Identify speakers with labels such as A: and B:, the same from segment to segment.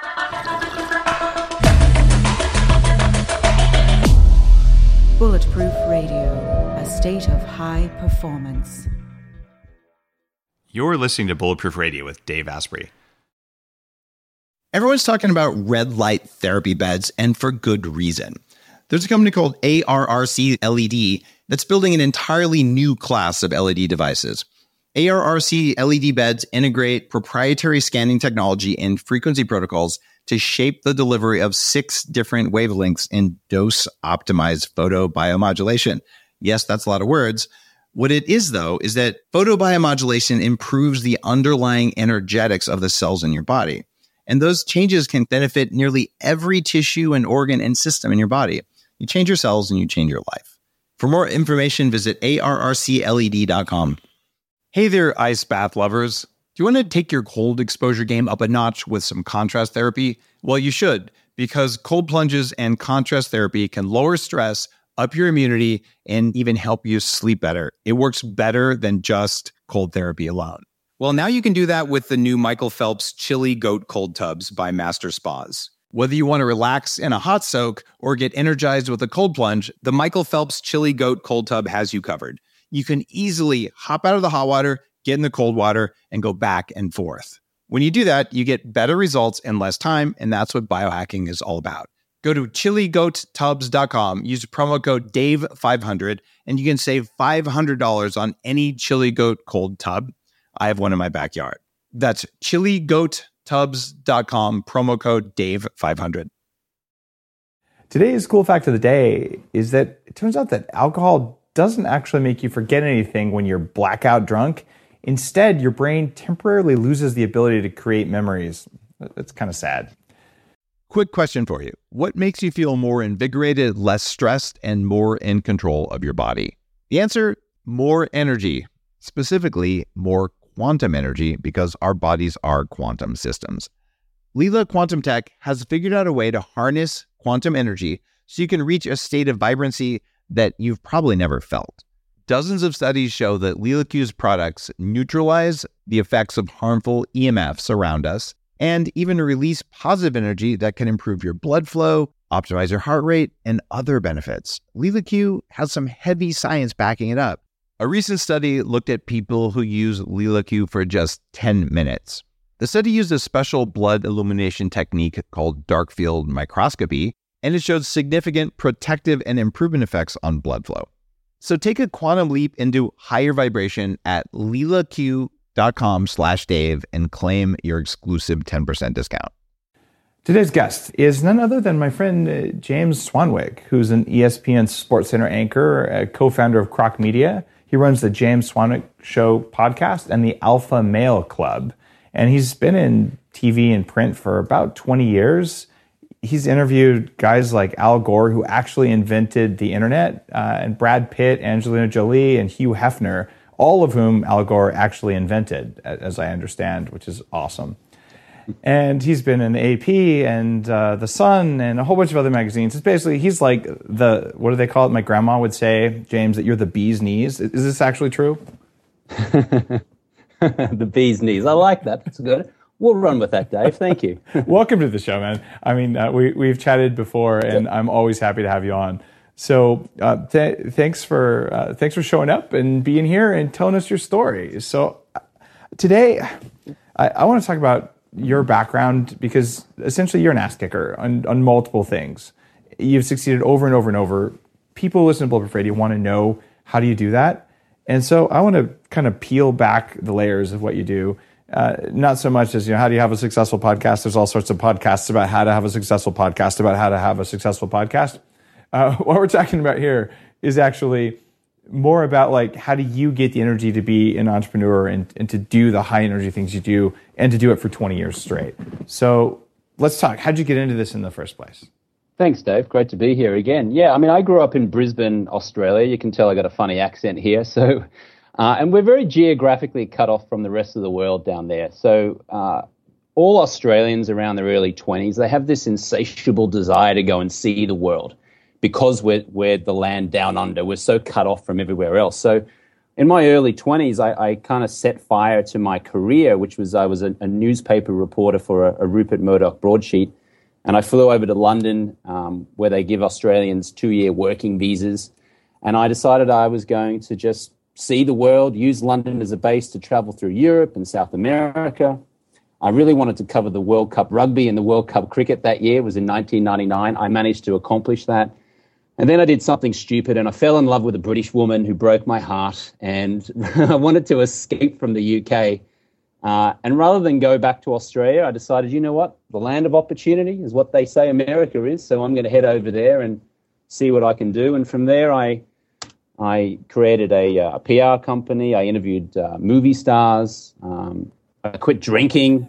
A: Bulletproof Radio, a state of high performance.
B: You're listening to Bulletproof Radio with Dave Asprey.
C: Everyone's talking about red light therapy beds, and for good reason. There's a company called ARRC LED that's building an entirely new class of LED devices. ARRC LED beds integrate proprietary scanning technology and frequency protocols to shape the delivery of 6 different wavelengths in dose-optimized photobiomodulation. Yes, that's a lot of words. What it is, though, is that photobiomodulation improves the underlying energetics of the cells in your body. And those changes can benefit nearly every tissue and organ and system in your body. You change your cells and you change your life. For more information, visit arrcled.com.
D: Hey there, ice bath lovers. Do you want to take your cold exposure game up a notch with some contrast therapy? Well, you should, because cold plunges and contrast therapy can lower stress, up your immunity, and even help you sleep better. It works better than just cold therapy alone. Well, now you can do that with the new Michael Phelps Chili Goat Cold Tubs by Master Spas. Whether you want to relax in a hot soak or get energized with a cold plunge, the Michael Phelps Chili Goat Cold Tub has you covered. You can easily hop out of the hot water, get in the cold water, and go back and forth. When you do that, you get better results in less time, and that's what biohacking is all about. Go to chiligoattubs.com, use promo code DAVE500, and you can save $500 on any Chili Goat cold tub. I have one in my backyard. That's chiligoattubs.com, promo code DAVE500.
E: Today's cool fact of the day is that it turns out that alcohol doesn't actually make you forget anything when you're blackout drunk. Instead, your brain temporarily loses the ability to create memories. That's kind of sad.
D: Quick question for you. What makes you feel more invigorated, less stressed, and more in control of your body? The answer, more energy. Specifically, more quantum energy, because our bodies are quantum systems. Leela Quantum Tech has figured out a way to harness quantum energy so you can reach a state of vibrancy that you've probably never felt. Dozens of studies show that LeelaQ's products neutralize the effects of harmful EMFs around us and even release positive energy that can improve your blood flow, optimize your heart rate, and other benefits. LeelaQ has some heavy science backing it up. A recent study looked at people who use LeelaQ for just 10 minutes. The study used a special blood illumination technique called dark field microscopy, and it showed significant protective and improvement effects on blood flow. So take a quantum leap into higher vibration at leelaq.com/Dave and claim your exclusive 10% discount.
E: Today's guest is none other than my friend James Swanwick, who's an ESPN SportsCenter anchor, a co-founder of Croc Media. He runs the James Swanwick Show podcast and the Alpha Male Club. And he's been in TV and print for about 20 years. He's interviewed guys like Al Gore, who actually invented the internet, and Brad Pitt, Angelina Jolie, and Hugh Hefner, all of whom Al Gore actually invented, as I understand, which is awesome. And he's been in AP and The Sun and a whole bunch of other magazines. It's basically, he's like what do they call it? My grandma would say, James, that you're the bee's knees. Is this actually true?
F: The bee's knees. I like that. That's good. We'll run with that, Dave. Thank you.
E: Welcome to the show, man. I mean, we've chatted before, and I'm always happy to have you on. So thanks for showing up and being here and telling us your story. So today, I want to talk about your background, because essentially you're an ass kicker on multiple things. You've succeeded over and over and over. People who listen to Bulletproof Radio want to know, how do you do that? And so I want to kind of peel back the layers of what you do. Not so much as, how do you have a successful podcast? There's all sorts of podcasts about how to have a successful podcast, about how to have a successful podcast. What we're talking about here is actually more about, like, how do you get the energy to be an entrepreneur and to do the high energy things you do and to do it for 20 years straight. So let's talk. How'd you get into this in the first place?
F: Thanks, Dave. Great to be here again. Yeah, I mean, I grew up in Brisbane, Australia. You can tell I got a funny accent here. So, and we're very geographically cut off from the rest of the world down there. So all Australians around their early 20s, they have this insatiable desire to go and see the world because we're the land down under. We're so cut off from everywhere else. So in my early 20s, I kind of set fire to my career, which was I was a newspaper reporter for a Rupert Murdoch broadsheet. And I flew over to London, where they give Australians 2-year working visas. And I decided I was going to just see the world, use London as a base to travel through Europe and South America. I really wanted to cover the World Cup rugby and the World Cup cricket that year. It was in 1999. I managed to accomplish that. And then I did something stupid and I fell in love with a British woman who broke my heart, and I wanted to escape from the UK. And rather than go back to Australia, I decided, you know what? The land of opportunity is what they say America is. So I'm going to head over there and see what I can do. And from there, I created a PR company. I interviewed movie stars. I quit drinking,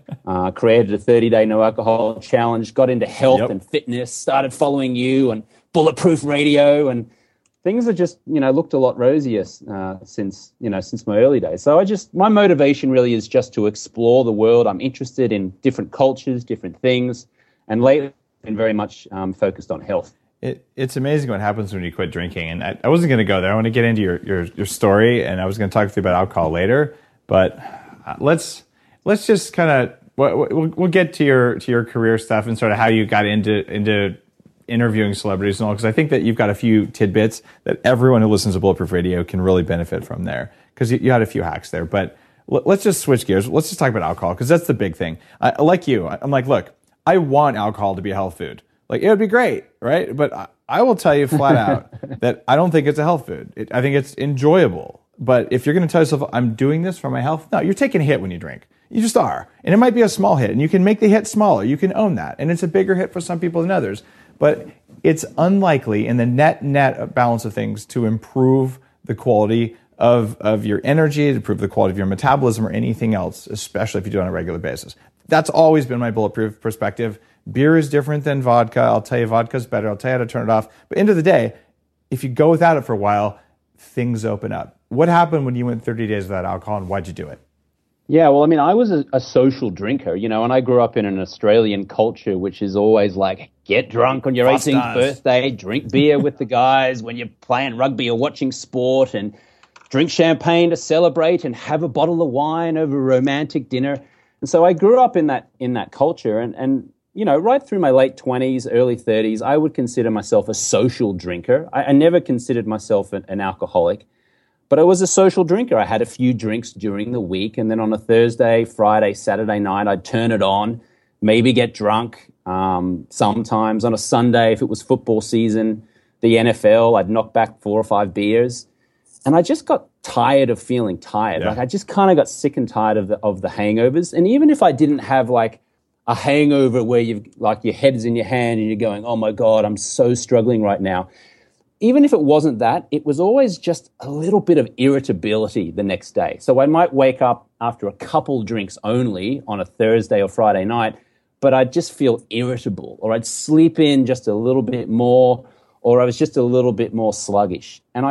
F: created a 30-day no alcohol challenge, got into health and fitness, started following you and Bulletproof Radio, and things are just, looked a lot rosier since my early days. So my motivation really is just to explore the world. I'm interested in different cultures, different things, and lately I've been very much focused on health.
E: It's amazing what happens when you quit drinking. And I wasn't going to go there. I want to get into your story, and I was going to talk to you about alcohol later. But let's just kind of we'll get to your career stuff and sort of how you got into interviewing celebrities and all, because I think that you've got a few tidbits that everyone who listens to Bulletproof Radio can really benefit from there, because you had a few hacks there. But let's just switch gears. Let's just talk about alcohol, because that's the big thing. Like you, I'm like, look, I want alcohol to be a health food. Like, it would be great, right? But I will tell you flat out that I don't think it's a health food. I think it's enjoyable. But if you're going to tell yourself, I'm doing this for my health, no, you're taking a hit when you drink. You just are. And it might be a small hit, and you can make the hit smaller. You can own that. And it's a bigger hit for some people than others. But it's unlikely in the net balance of things to improve the quality of your energy, to improve the quality of your metabolism or anything else, especially if you do it on a regular basis. That's always been my Bulletproof perspective. Beer is different than vodka. I'll tell you vodka's better. I'll tell you how to turn it off. But end of the day, if you go without it for a while, things open up. What happened when you went 30 days without alcohol, and why'd you do it?
F: Yeah, well, I mean, I was a social drinker, and I grew up in an Australian culture, which is always like, get drunk on your 18th birthday, drink beer with the guys when you're playing rugby or watching sport, and drink champagne to celebrate and have a bottle of wine over a romantic dinner. And so I grew up in that culture, and right through my late 20s, early 30s, I would consider myself a social drinker. I never considered myself an alcoholic. But I was a social drinker. I had a few drinks during the week, and then on a Thursday, Friday, Saturday night, I'd turn it on, maybe get drunk. Sometimes on a Sunday, if it was football season, the NFL, I'd knock back 4 or 5 beers. And I just got tired of feeling tired. Yeah. Like, I just kind of got sick and tired of the hangovers. And even if I didn't have like a hangover where you've like your head's in your hand and you're going, oh my God, I'm so struggling right now. Even if it wasn't that, it was always just a little bit of irritability the next day. So I might wake up after a couple drinks only on a Thursday or Friday night, but I'd just feel irritable, or I'd sleep in just a little bit more, or I was just a little bit more sluggish. And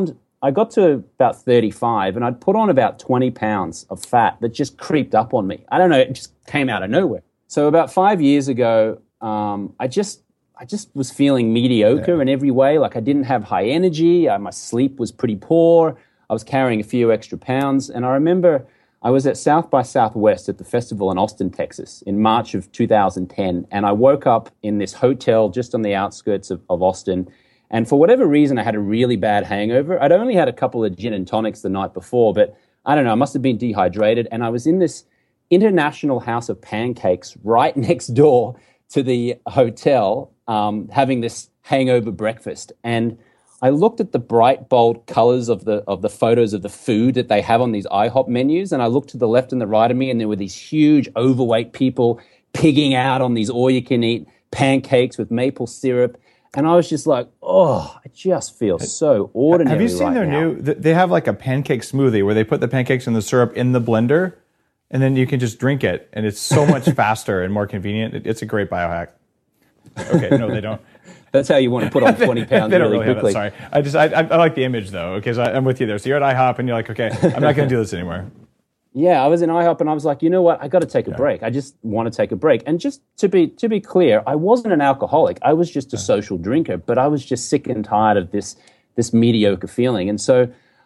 F: I got to about 35 and I'd put on about 20 pounds of fat that just creeped up on me. I don't know, it just came out of nowhere. So about 5 years ago, I just was feeling mediocre in every way. Like, I didn't have high energy. My sleep was pretty poor. I was carrying a few extra pounds. And I remember I was at South by Southwest at the festival in Austin, Texas in March of 2010. And I woke up in this hotel just on the outskirts of Austin. And for whatever reason, I had a really bad hangover. I'd only had a couple of gin and tonics the night before, but I don't know, I must have been dehydrated. And I was in this International House of Pancakes right next door to the hotel, having this hangover breakfast. And I looked at the bright, bold colors of the photos of the food that they have on these IHOP menus, and I looked to the left and the right of me, and there were these huge, overweight people pigging out on these all-you-can-eat pancakes with maple syrup. And I was just like, oh, I just feel so ordinary.
E: Have you seen their new, they have like a pancake smoothie where they put the pancakes and the syrup in the blender, and then you can just drink it, and it's so much faster and more convenient. It's a great biohack. Okay, no, they don't.
F: That's how you want to put on 20 pounds
E: they don't
F: really quickly.
E: Sorry. I like the image, though, because I'm with you there. So you're at IHOP, and you're like, okay, I'm not going to do this anymore.
F: Yeah, I was in IHOP, and I was like, you know what? I got to take a break. I just want to take a break. And just to be clear, I wasn't an alcoholic. I was just a social drinker, but I was just sick and tired of this mediocre feeling. And so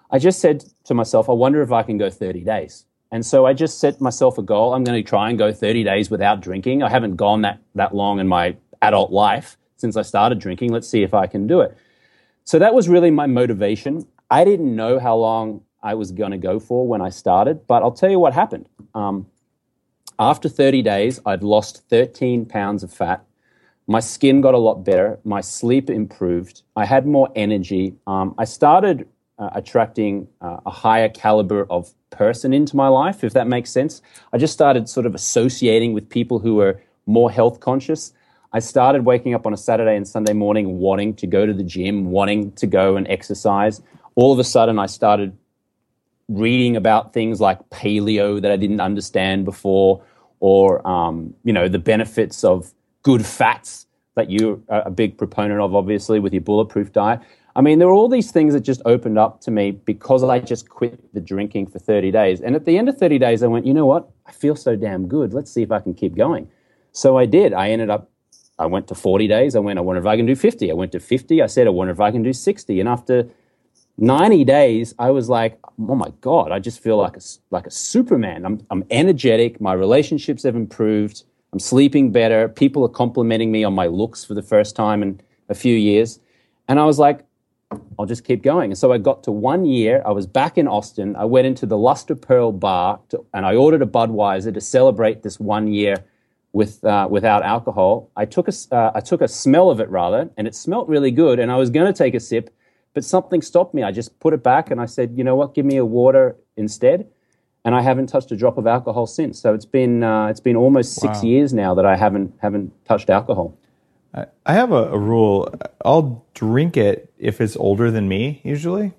F: I just said to myself, I wonder if I can go 30 days. And so I just set myself a goal. I'm going to try and go 30 days without drinking. I haven't gone that long in my adult life since I started drinking. Let's see if I can do it. So that was really my motivation. I didn't know how long I was going to go for when I started, but I'll tell you what happened. After 30 days, I'd lost 13 pounds of fat. My skin got a lot better. My sleep improved. I had more energy. I started attracting a higher caliber of person into my life, if that makes sense. I just started sort of associating with people who were more health conscious. I started waking up on a Saturday and Sunday morning wanting to go to the gym, wanting to go and exercise. All of a sudden, I started reading about things like paleo that I didn't understand before, or the benefits of good fats that you're a big proponent of, obviously, with your bulletproof diet. I mean, there were all these things that just opened up to me because I just quit the drinking for 30 days. And at the end of 30 days, I went, you know what? I feel so damn good. Let's see if I can keep going. So I did. I went to 40 days. I wonder if I can do 50. I went to 50. I said, I wonder if I can do 60. And after 90 days, I was like, oh my God, I just feel like a Superman. I'm energetic. My relationships have improved. I'm sleeping better. People are complimenting me on my looks for the first time in a few years. And I was like, I'll just keep going. And so I got to 1 year. I was back in Austin. I went into the Luster Pearl bar and I ordered a Budweiser to celebrate this 1 year without alcohol. I took a smell of it rather, and it smelled really good. And I was going to take a sip, but something stopped me. I just put it back and I said, you know what, give me a water instead. And I haven't touched a drop of alcohol since. So it's been almost 6 years now that I haven't touched alcohol.
E: I have a rule. I'll drink it if it's older than me, usually.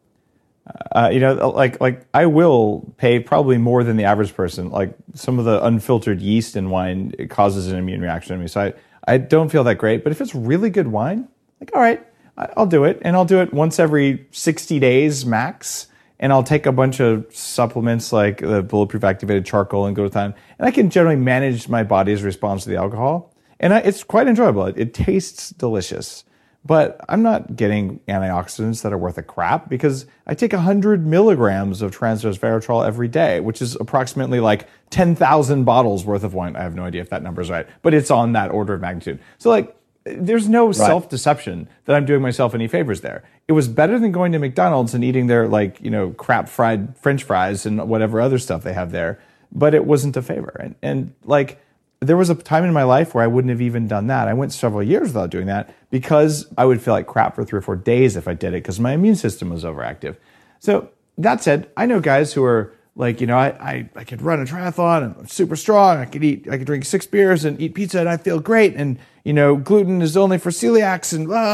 E: Like I will pay probably more than the average person. Like some of the unfiltered yeast in wine, it causes an immune reaction in me. So I don't feel that great. But if it's really good wine, like, all right, I'll do it. And I'll do it once every 60 days max. And I'll take a bunch of supplements like the bulletproof activated charcoal and glutathione. And I can generally manage my body's response to the alcohol. And it's quite enjoyable. It tastes delicious. But I'm not getting antioxidants that are worth a crap because I take 100 milligrams of transresveratrol every day, which is approximately like 10,000 bottles worth of wine. I have no idea if that number is right, but it's on that order of magnitude. So like, there's no self-deception that I'm doing myself any favors there. It was better than going to McDonald's and eating their crap fried French fries and whatever other stuff they have there, but it wasn't a favor. And like, there was a time in my life where I wouldn't have even done that. I went several years without doing that because I would feel like crap for 3 or 4 days if I did it because my immune system was overactive. So that said, I know guys who are like, I could run a triathlon and I'm super strong. I could drink 6 beers and eat pizza and I feel great. And, gluten is only for celiacs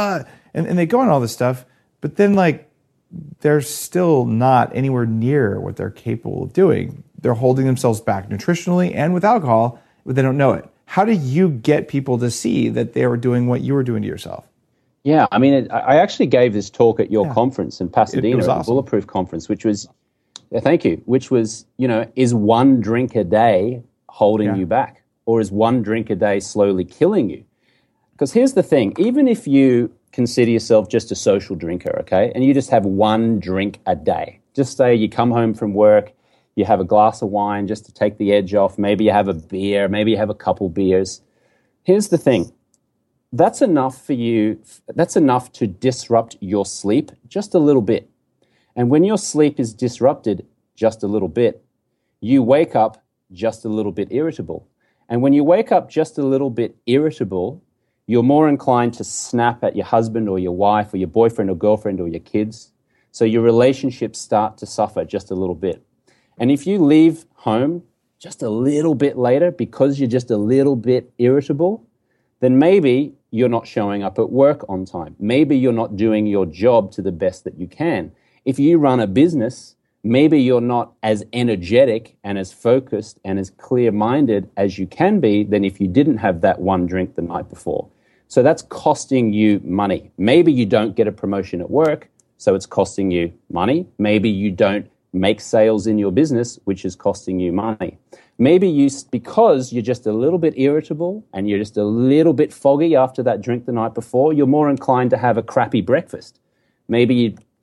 E: and they go on all this stuff. But then like, they're still not anywhere near what they're capable of doing. They're holding themselves back nutritionally and with alcohol, but they don't know it. How do you get people to see that they were doing what you were doing to yourself?
F: Yeah, I mean, I actually gave this talk at your conference in Pasadena,
E: awesome.
F: the Bulletproof Conference, which was, thank you, which was, is one drink a day holding you back? Or is one drink a day slowly killing you? Because here's the thing, even if you consider yourself just a social drinker, okay, and you just have one drink a day, just say you come home from work, you have a glass of wine just to take the edge off. Maybe you have a beer. Maybe you have a couple beers. Here's the thing. That's enough for you. That's enough to disrupt your sleep just a little bit. And when your sleep is disrupted just a little bit, you wake up just a little bit irritable. And when you wake up just a little bit irritable, you're more inclined to snap at your husband or your wife or your boyfriend or girlfriend or your kids. So your relationships start to suffer just a little bit. And if you leave home just a little bit later because you're just a little bit irritable, then maybe you're not showing up at work on time. Maybe you're not doing your job to the best that you can. If you run a business, maybe you're not as energetic and as focused and as clear-minded as you can be than if you didn't have that one drink the night before. So that's costing you money. Maybe you don't get a promotion at work, so it's costing you money. Maybe you don't make sales in your business, which is costing you money. Maybe because you're just a little bit irritable and you're just a little bit foggy after that drink the night before, you're more inclined to have a crappy breakfast. Maybe you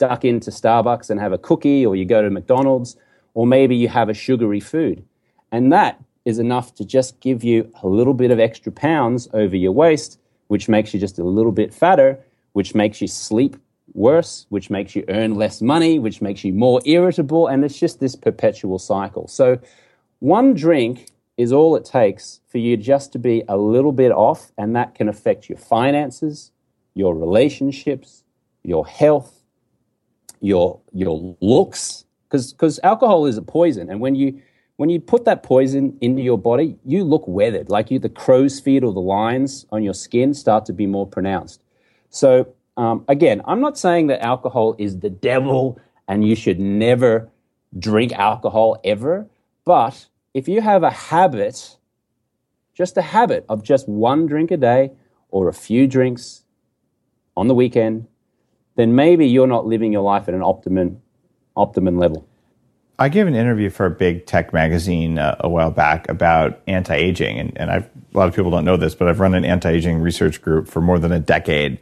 F: duck into Starbucks and have a cookie, or you go to McDonald's, or maybe you have a sugary food. And that is enough to just give you a little bit of extra pounds over your waist, which makes you just a little bit fatter, which makes you sleep worse, which makes you earn less money, which makes you more irritable, and it's just this perpetual cycle. So one drink is all it takes for you just to be a little bit off, and that can affect your finances, your relationships, your health, your looks, because alcohol is a poison, and when you put that poison into your body, you look weathered, like the crow's feet or the lines on your skin start to be more pronounced. So again, I'm not saying that alcohol is the devil and you should never drink alcohol ever, but if you have a habit, just a habit of just one drink a day or a few drinks on the weekend, then maybe you're not living your life at an optimum level.
E: I gave an interview for a big tech magazine a while back about anti-aging, and a lot of people don't know this, but I've run an anti-aging research group for more than a decade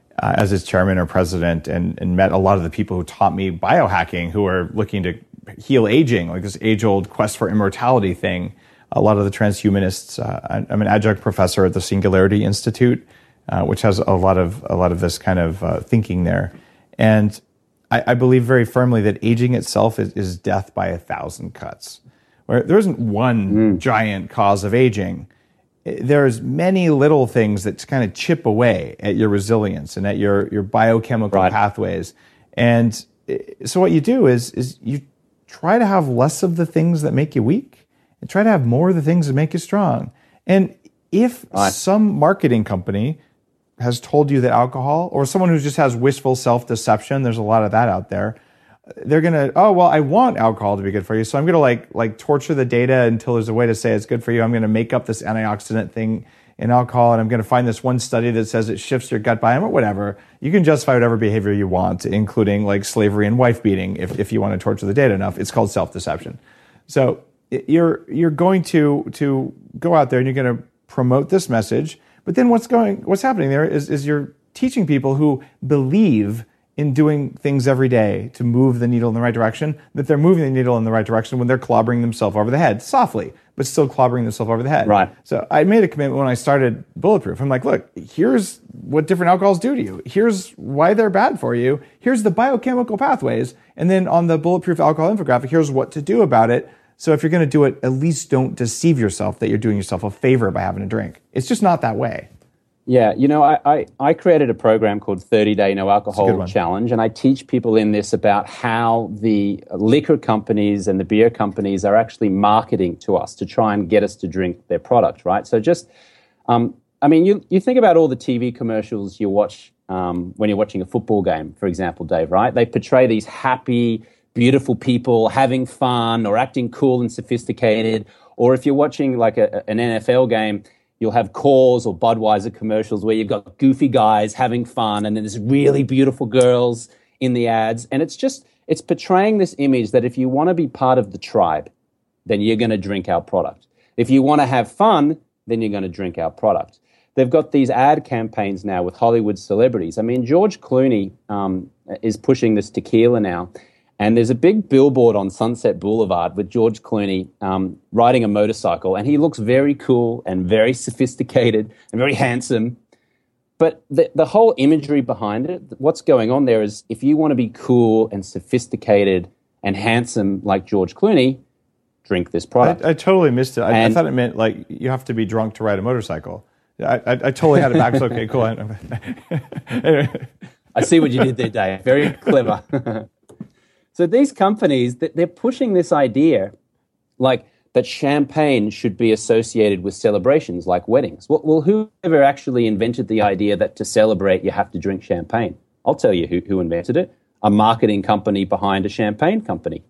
E: as its chairman or president, and met a lot of the people who taught me biohacking, who are looking to heal aging, like this age-old quest for immortality thing. A lot of the transhumanists. I'm an adjunct professor at the Singularity Institute, which has a lot of this kind of thinking there, and I believe very firmly that aging itself is death by 1,000 cuts. Where there isn't one giant cause of aging. There's many little things that kind of chip away at your resilience and at your biochemical pathways. And so what you do is you try to have less of the things that make you weak and try to have more of the things that make you strong. And if some marketing company has told you that alcohol, or someone who just has wishful self-deception, there's a lot of that out there, they're going to, oh, well, I want alcohol to be good for you, so I'm going to like torture the data until there's a way to say it's good for you. I'm going to make up this antioxidant thing in alcohol, and I'm going to find this one study that says it shifts your gut biome or whatever. You can justify whatever behavior you want, including like slavery and wife beating, if you want to torture the data enough. It's called self-deception. So you're going to go out there and you're going to promote this message. But then what's happening there is you're teaching people who believe in doing things every day to move the needle in the right direction, that they're moving the needle in the right direction when they're clobbering themselves over the head, softly, but still clobbering themselves over the head.
F: Right.
E: So I made a commitment when I started Bulletproof. I'm like, look, here's what different alcohols do to you. Here's why they're bad for you. Here's the biochemical pathways. And then on the Bulletproof alcohol infographic, here's what to do about it. So if you're going to do it, at least don't deceive yourself that you're doing yourself a favor by having a drink. It's just not that way.
F: Yeah, I created a program called 30-Day No Alcohol Challenge, and I teach people in this about how the liquor companies and the beer companies are actually marketing to us to try and get us to drink their product, right? So just, you think about all the TV commercials you watch when you're watching a football game, for example, Dave, right? They portray these happy, beautiful people having fun or acting cool and sophisticated. Or if you're watching like an NFL game, you'll have Coors or Budweiser commercials where you've got goofy guys having fun and then there's really beautiful girls in the ads. And it's portraying this image that if you want to be part of the tribe, then you're going to drink our product. If you want to have fun, then you're going to drink our product. They've got these ad campaigns now with Hollywood celebrities. I mean, George Clooney is pushing this tequila now. And there's a big billboard on Sunset Boulevard with George Clooney riding a motorcycle. And he looks very cool and very sophisticated and very handsome. But the whole imagery behind it, what's going on there is if you want to be cool and sophisticated and handsome like George Clooney, drink this product.
E: I totally missed it. I thought it meant like you have to be drunk to ride a motorcycle. I totally had it back. Okay, cool.
F: Anyway. I see what you did there, Dave. Very clever. So these companies, they're pushing this idea like that champagne should be associated with celebrations like weddings. Well, whoever actually invented the idea that to celebrate you have to drink champagne? I'll tell you who invented it. A marketing company behind a champagne company.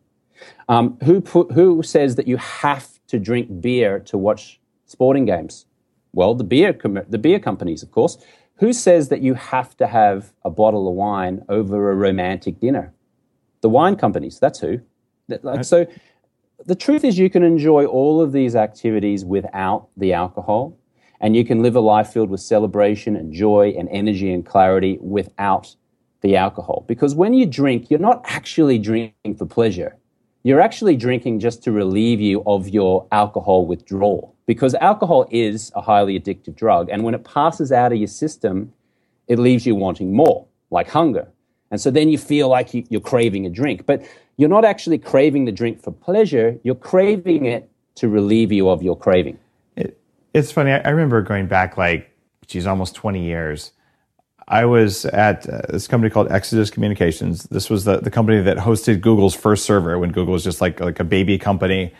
F: Who says that you have to drink beer to watch sporting games? Well, the beer companies, of course. Who says that you have to have a bottle of wine over a romantic dinner? The wine companies, that's who. So the truth is you can enjoy all of these activities without the alcohol, and you can live a life filled with celebration and joy and energy and clarity without the alcohol. Because when you drink, you're not actually drinking for pleasure. You're actually drinking just to relieve you of your alcohol withdrawal. Because alcohol is a highly addictive drug. And when it passes out of your system, it leaves you wanting more, like hunger. And so then you feel like you're craving a drink. But you're not actually craving the drink for pleasure. You're craving it to relieve you of your craving.
E: It's funny. I remember going back almost 20 years. I was at this company called Exodus Communications. This was the company that hosted Google's first server when Google was just like a baby company,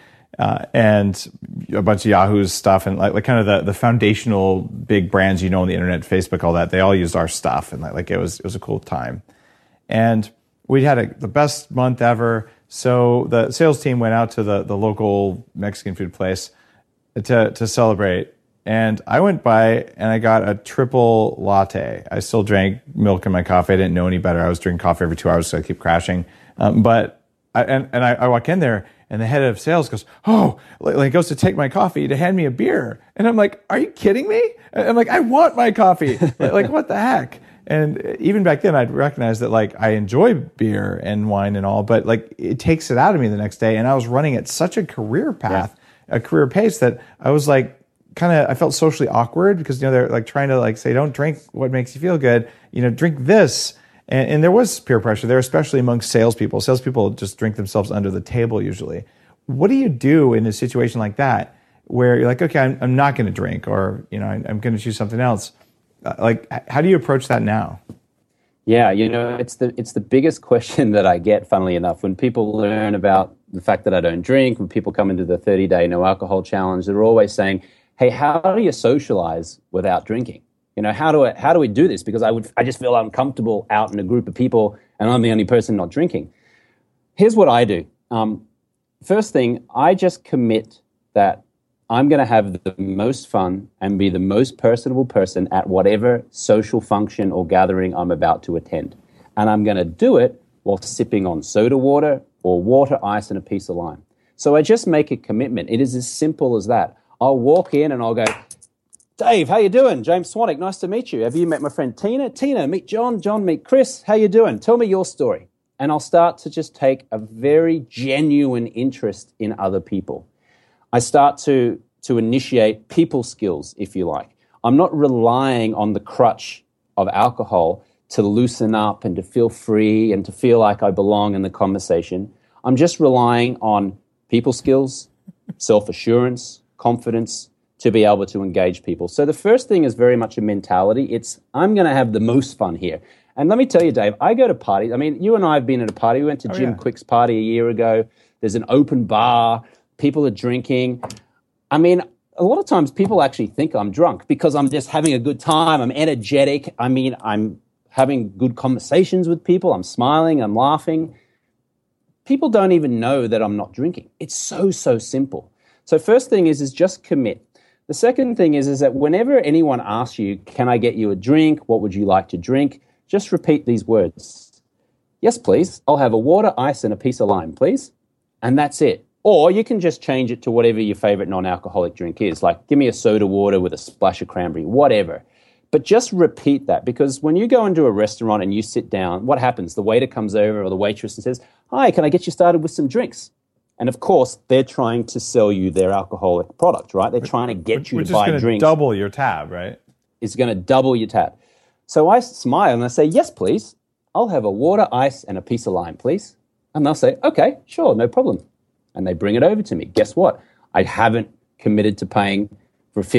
E: and a bunch of Yahoo's stuff, and like kind of the foundational big brands on the internet, Facebook, all that. They all used our stuff, and it was a cool time. And we had the best month ever. So the sales team went out to the local Mexican food place to celebrate. And I went by and I got a triple latte. I still drank milk in my coffee. I didn't know any better. I was drinking coffee every 2 hours, so I keep crashing. But I walk in there, and the head of sales goes, goes to take my coffee to hand me a beer. And I'm like, are you kidding me? I'm like, I want my coffee. What the heck? And even back then, I'd recognize that I enjoy beer and wine and all, but it takes it out of me the next day. And I was running at such a career path, a career pace, that I was I felt socially awkward because they're trying to say, don't drink what makes you feel good, drink this. And there was peer pressure there, especially among salespeople. Salespeople just drink themselves under the table usually. What do you do in a situation like that where you're like, okay, I'm not going to drink, or I'm going to choose something else? How do you approach that now?
F: Yeah, it's the biggest question that I get, funnily enough, when people learn about the fact that I don't drink. When people come into the 30-day no alcohol challenge, they're always saying, hey, how do you socialize without drinking? How do we do this? Because I just feel uncomfortable out in a group of people and I'm the only person not drinking. Here's what I do. First thing, I just commit that I'm going to have the most fun and be the most personable person at whatever social function or gathering I'm about to attend. And I'm going to do it while sipping on soda water or water, ice, and a piece of lime. So I just make a commitment. It is as simple as that. I'll walk in and I'll go, Dave, how you doing? James Swanwick, nice to meet you. Have you met my friend Tina? Tina, meet John. John, meet Chris. How you doing? Tell me your story. And I'll start to just take a very genuine interest in other people. I start to initiate people skills, if you like. I'm not relying on the crutch of alcohol to loosen up and to feel free and to feel like I belong in the conversation. I'm just relying on people skills, self-assurance, confidence, to be able to engage people. So the first thing is very much a mentality. It's, I'm going to have the most fun here. And let me tell you, Dave, I go to parties. I mean, you and I have been at a party. We went to Jim Quick's party a year ago. There's an open bar. People are drinking. I mean, a lot of times people actually think I'm drunk because I'm just having a good time. I'm energetic. I mean, I'm having good conversations with people. I'm smiling. I'm laughing. People don't even know that I'm not drinking. It's so simple. So first thing is just commit. The second thing is that whenever anyone asks you, can I get you a drink? What would you like to drink? Just repeat these words. Yes, please. I'll have a water, ice, and a piece of lime, please. And that's it. Or you can just change it to whatever your favorite non-alcoholic drink is. Like, give me a soda water with a splash of cranberry, whatever. But just repeat that, because when you go into a restaurant and you sit down, what happens? The waiter comes over or the waitress and says, hi, can I get you started with some drinks? And of course, they're trying to sell you their alcoholic product, right? They're trying to get you to buy drinks. Which is going to
E: double your tab, right?
F: It's going to double your tab. So I smile and I say, yes, please. I'll have a water, ice, and a piece of lime, please. And they'll say, okay, sure, no problem. And they bring it over to me. Guess what? I haven't committed to paying for a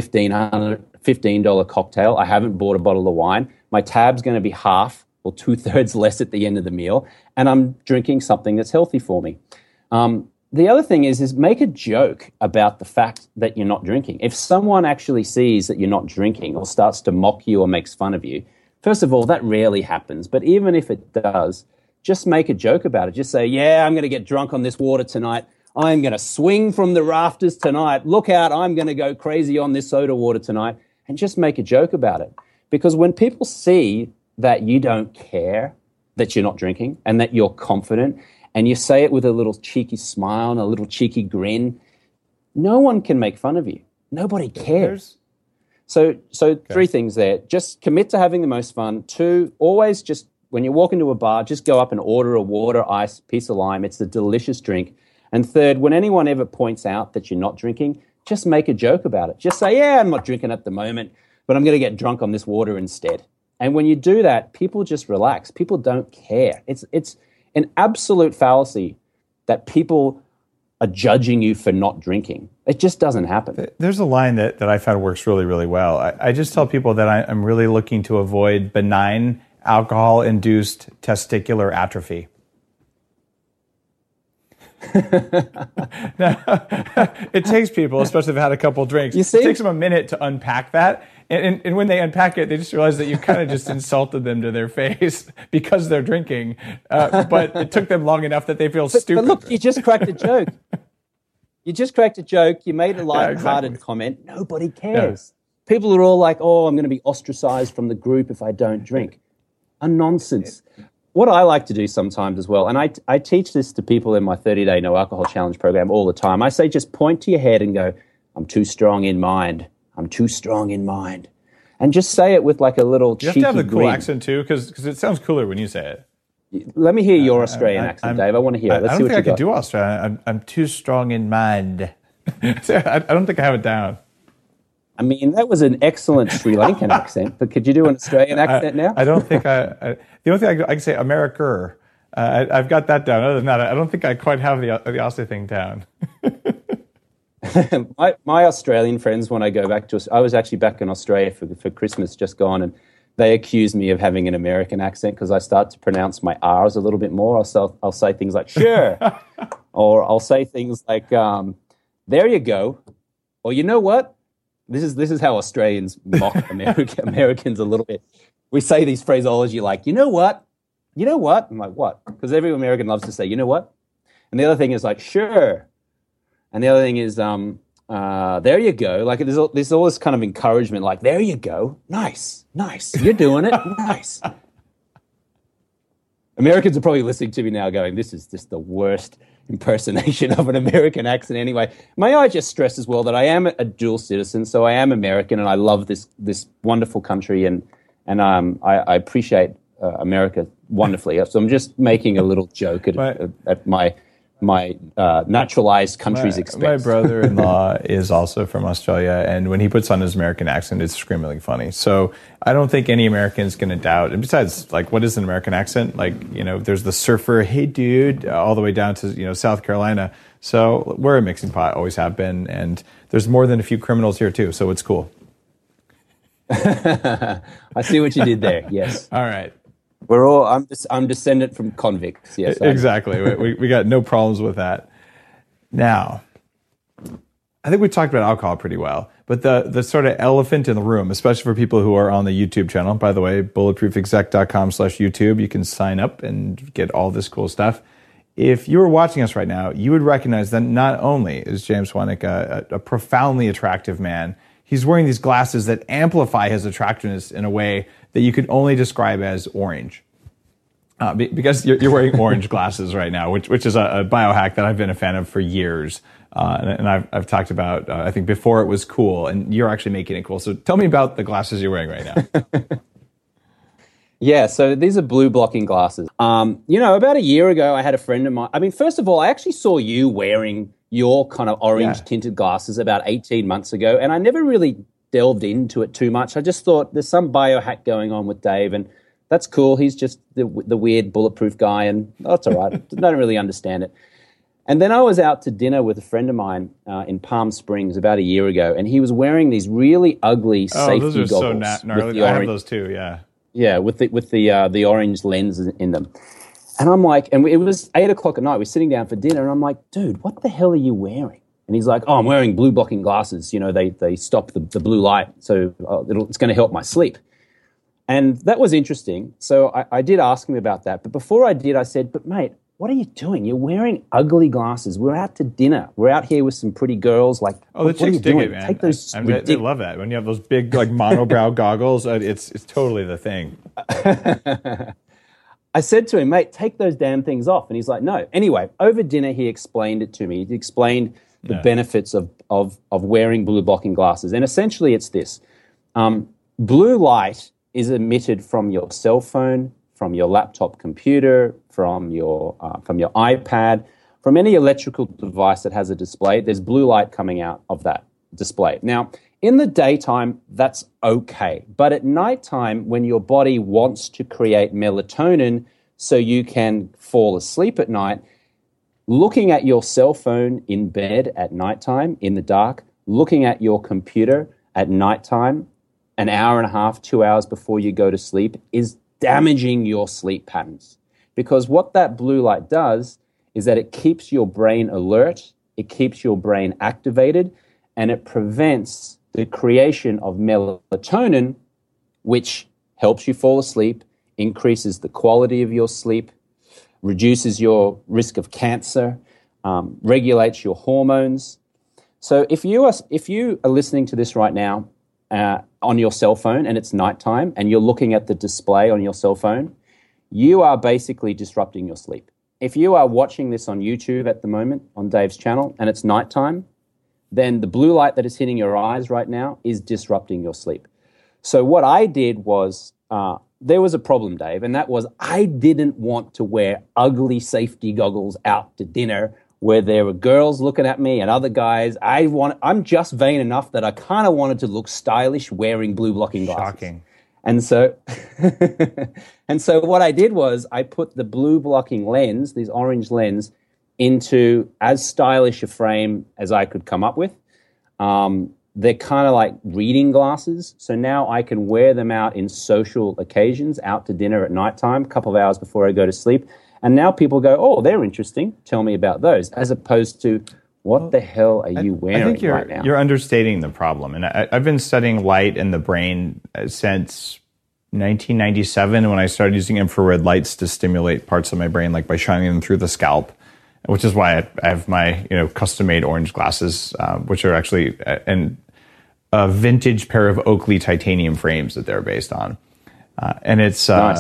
F: $15 cocktail. I haven't bought a bottle of wine. My tab's going to be half or 2/3 less at the end of the meal. And I'm drinking something that's healthy for me. The other thing is make a joke about the fact that you're not drinking. If someone actually sees that you're not drinking or starts to mock you or makes fun of you, first of all, that rarely happens. But even if it does, just make a joke about it. Just say, yeah, I'm going to get drunk on this water tonight. I'm going to swing from the rafters tonight. Look out, I'm going to go crazy on this soda water tonight. And just make a joke about it. Because when people see that you don't care that you're not drinking and that you're confident, and you say it with a little cheeky smile and a little cheeky grin, no one can make fun of you. Nobody cares. So 3 things there. Just commit to having the most fun. 2, always just when you walk into a bar, just go up and order a water, ice, piece of lime. It's a delicious drink. And third, when anyone ever points out that you're not drinking, just make a joke about it. Just say, yeah, I'm not drinking at the moment, but I'm going to get drunk on this water instead. And when you do that, people just relax. People don't care. It's an absolute fallacy that people are judging you for not drinking. It just doesn't happen.
E: There's a line that I found works really, really well. I just tell people that I'm really looking to avoid benign alcohol-induced testicular atrophy. Now, it takes people, especially if they've had a couple drinks, it takes them a minute to unpack that. And when they unpack it, they just realize that you kind of just insulted them to their face because they're drinking. But it took them long enough that they feel stupid.
F: But look, you just cracked a joke. You just cracked a joke. You made a light-hearted comment. Nobody cares. Yeah. People are all like, oh, I'm going to be ostracized from the group if I don't drink. A nonsense. What I like to do sometimes as well, and I teach this to people in my 30-day no alcohol challenge program all the time. I say just point to your head and go, I'm too strong in mind. I'm too strong in mind. And just say it with like a little cheeky grin.
E: You have to have the cool accent too, because it sounds cooler when you say it.
F: Let me hear your Australian accent, Dave. I want to hear it.
E: Let's see what you got. I don't think I can do Australian. I'm too strong in mind. I don't think I have it down.
F: I mean, that was an excellent Sri Lankan accent, but could you do an Australian accent now?
E: I don't think the only thing I can say, America. I've got that down. Other than that, I don't think I quite have the Aussie thing down.
F: my Australian friends, when I go back to, I was actually back in Australia for Christmas just gone, and they accuse me of having an American accent because I start to pronounce my R's a little bit more. I'll say things like, sure, or I'll say things like, there you go, or you know what? This is how Australians mock Americans a little bit. We say these phraseology like, you know what? You know what? I'm like, what? Because every American loves to say, you know what? And the other thing is like, sure. And the other thing is, there you go. Like there's all this kind of encouragement, like, there you go. Nice. You're doing it. Nice. Americans are probably listening to me now going, this is just the worst impersonation of an American accent anyway. May I just stress as well that I am a dual citizen, so I am American and I love this wonderful country and I appreciate America wonderfully. So I'm just making a little joke at my naturalized country's expense.
E: My brother-in-law is also from Australia, and when he puts on his American accent, it's screamingly funny. So I don't think any American's going to doubt. And besides, like, what is an American accent? Like, there's the surfer, hey dude, all the way down to South Carolina. So we're a mixing pot, always have been, and there's more than a few criminals here too. So it's cool.
F: I see what you did there. Yes.
E: All right.
F: We're all. I'm descendant from convicts. Yes,
E: exactly. we got no problems with that. Now, I think we talked about alcohol pretty well, but the sort of elephant in the room, especially for people who are on the YouTube channel. By the way, bulletproofexec.com/YouTube. You can sign up and get all this cool stuff. If you were watching us right now, you would recognize that not only is James Swanwick a profoundly attractive man, he's wearing these glasses that amplify his attractiveness in a way that you could only describe as orange. Because you're wearing orange glasses right now, which is a biohack that I've been a fan of for years. And I've talked about, I think before it was cool, and you're actually making it cool. So tell me about the glasses you're wearing right now.
F: Yeah, so these are blue blocking glasses. About a year ago, I had a friend of mine. I mean, first of all, I actually saw you wearing your kind of orange tinted glasses about 18 months ago, and I never really delved into it too much. I just thought there's some biohack going on with Dave, and that's cool. He's just the weird bulletproof guy, and that's all right. I don't really understand it. And then I was out to dinner with a friend of mine in Palm Springs about a year ago, and he was wearing these really ugly safety goggles.
E: Those are so gnarly. I have those too, yeah.
F: Yeah, with the orange lens in them. And I'm like, and it was 8 o'clock at night. We're sitting down for dinner, and I'm like, dude, what the hell are you wearing? And he's like, oh, I'm wearing blue blocking glasses. They stop the blue light, so it's going to help my sleep. And that was interesting. So I did ask him about that. But before I did, I said, but mate, what are you doing? You're wearing ugly glasses. We're out to dinner. We're out here with some pretty girls. Like,
E: the chicks dig it, man.
F: Take those.
E: They love that. When you have those big, like, monobrow goggles, it's totally the thing.
F: I said to him, mate, take those damn things off. And he's like, no. Anyway, over dinner, he explained it to me. He explained the benefits of wearing blue blocking glasses. And essentially it's this. Blue light is emitted from your cell phone, from your laptop computer, from your iPad, from any electrical device that has a display, there's blue light coming out of that display. Now, in the daytime, that's okay. But at nighttime, when your body wants to create melatonin so you can fall asleep at night, looking at your cell phone in bed at nighttime, in the dark, looking at your computer at nighttime, an hour and a half, 2 hours before you go to sleep, is damaging your sleep patterns. Because what that blue light does is that it keeps your brain alert, it keeps your brain activated, and it prevents the creation of melatonin, which helps you fall asleep, increases the quality of your sleep, reduces your risk of cancer, regulates your hormones. So if you are listening to this right now on your cell phone and it's nighttime and you're looking at the display on your cell phone, you are basically disrupting your sleep. If you are watching this on YouTube at the moment on Dave's channel and it's nighttime, then the blue light that is hitting your eyes right now is disrupting your sleep. So what I did was, there was a problem, Dave, and that was I didn't want to wear ugly safety goggles out to dinner where there were girls looking at me and other guys. I'm just vain enough that I kind of wanted to look stylish wearing blue blocking glasses.
E: Shocking.
F: And so, what I did was I put the blue blocking lens, this orange lens, into as stylish a frame as I could come up with. They're kind of like reading glasses. So now I can wear them out in social occasions, out to dinner at nighttime, a couple of hours before I go to sleep. And now people go, oh, they're interesting. Tell me about those. As opposed to, what the hell are you wearing right now?
E: You're understating the problem. And I've been studying light and the brain since 1997 when I started using infrared lights to stimulate parts of my brain, like by shining them through the scalp, which is why I have my custom-made orange glasses, which are actually a vintage pair of Oakley titanium frames that they're based on. And it's nice.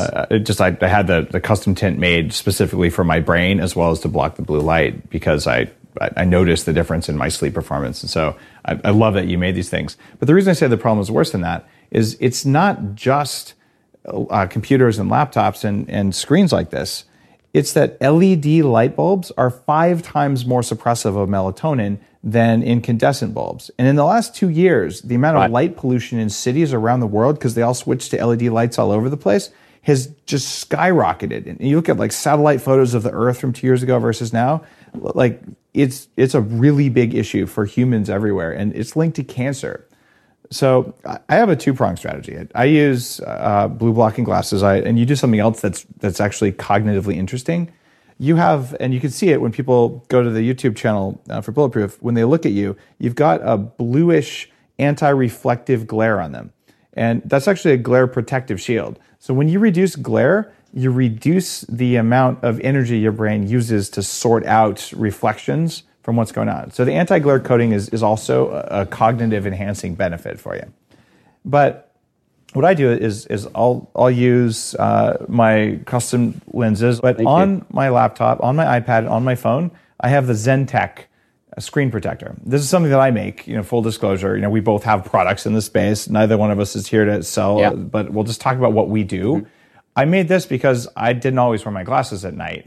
E: I had the custom tint made specifically for my brain as well as to block the blue light because I noticed the difference in my sleep performance. And so I love that you made these things. But the reason I say the problem is worse than that is it's not just computers and laptops and screens like this. It's that LED light bulbs are 5 times more suppressive of melatonin than incandescent bulbs. And in the last 2 years, the amount of light pollution in cities around the world, because they all switched to LED lights all over the place, has just skyrocketed. And you look at like satellite photos of the Earth from 2 years ago versus now, like it's a really big issue for humans everywhere, and it's linked to cancer. So I have a 2-pronged strategy. I use blue blocking glasses, and you do something else that's actually cognitively interesting. You have, and you can see it when people go to the YouTube channel for Bulletproof, when they look at you, you've got a bluish anti-reflective glare on them. And that's actually a glare protective shield. So when you reduce glare, you reduce the amount of energy your brain uses to sort out reflections from what's going on. So the anti-glare coating is also a cognitive enhancing benefit for you. But what I do is I'll use my custom lenses, but on my laptop, on my iPad, on my phone, I have the ZenTech screen protector. This is something that I make, full disclosure. We both have products in this space. Neither one of us is here to sell, but we'll just talk about what we do. Mm-hmm. I made this because I didn't always wear my glasses at night.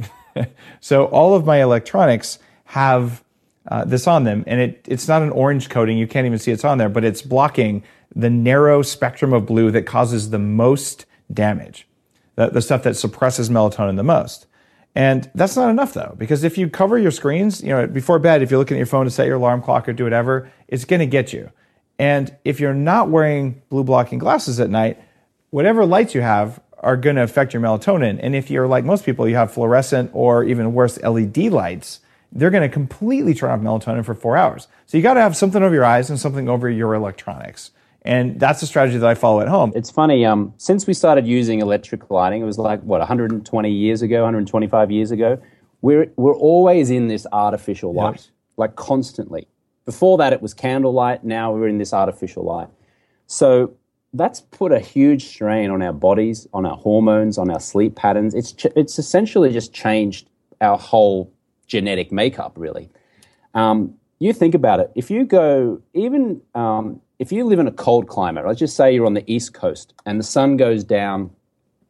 E: So all of my electronics have this on them, and it's not an orange coating. You can't even see it's on there, but it's blocking the narrow spectrum of blue that causes the most damage, the stuff that suppresses melatonin the most. And that's not enough, though, because if you cover your screens, before bed, if you're looking at your phone to set your alarm clock or do whatever, it's going to get you. And if you're not wearing blue blocking glasses at night, whatever lights you have are going to affect your melatonin. And if you're like most people, you have fluorescent or even worse, LED lights, they're going to completely turn off melatonin for 4 hours. So you got to have something over your eyes and something over your electronics. And that's the strategy that I follow at home.
F: It's funny, since we started using electric lighting, it was like, 120 years ago, 125 years ago, we're always in this artificial light, like constantly. Before that, it was candlelight. Now we're in this artificial light. So that's put a huge strain on our bodies, on our hormones, on our sleep patterns. It's essentially just changed our whole genetic makeup, really. You think about it. If you go, even if you live in a cold climate, let's just say you're on the East Coast and the sun goes down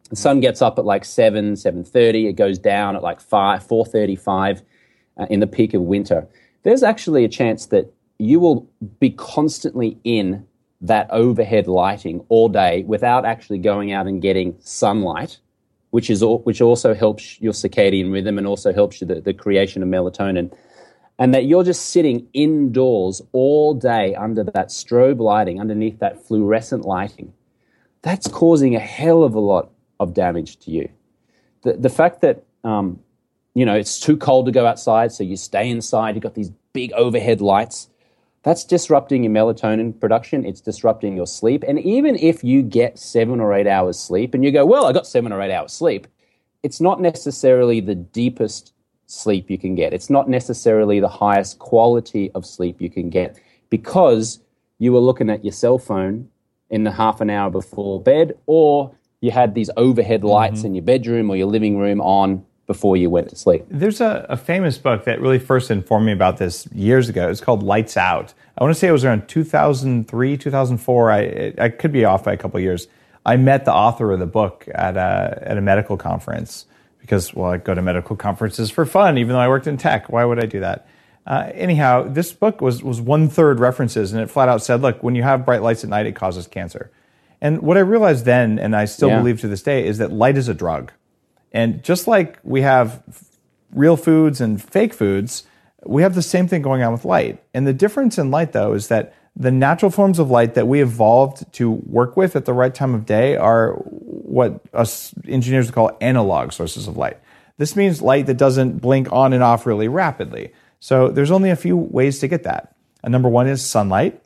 F: The sun gets up at like 7:30. It goes down at like 4:35 in the peak of winter. There's actually a chance that you will be constantly in that overhead lighting all day without actually going out and getting sunlight, which also helps your circadian rhythm and also helps you the creation of melatonin. And that you're just sitting indoors all day under that strobe lighting, underneath that fluorescent lighting. That's causing a hell of a lot of damage to you. The fact that, it's too cold to go outside, so you stay inside, you've got these big overhead lights, that's disrupting your melatonin production, it's disrupting your sleep. And even if you get 7 or 8 hours sleep and you go, well, I got 7 or 8 hours sleep, it's not necessarily the deepest sleep you can get. It's not necessarily the highest quality of sleep you can get because you were looking at your cell phone in the half an hour before bed, or you had these overhead lights in your bedroom or your living room on before you went to sleep.
E: There's a famous book that really first informed me about this years ago. It's called Lights Out. I want to say it was around 2003, 2004. I could be off by a couple of years. I met the author of the book at a medical conference because, well, I go to medical conferences for fun, even though I worked in tech. Why would I do that? Anyhow, this book was 1/3 references, and it flat out said, look, when you have bright lights at night, it causes cancer. And what I realized then, and I still believe to this day, is that light is a drug. And just like we have real foods and fake foods, we have the same thing going on with light. And the difference in light, though, is that the natural forms of light that we evolved to work with at the right time of day are what us engineers would call analog sources of light. This means light that doesn't blink on and off really rapidly. So there's only a few ways to get that. Number one is sunlight.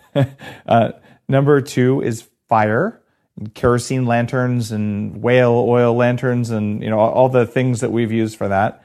E: Number two is fire, kerosene lanterns and whale oil lanterns and all the things that we've used for that.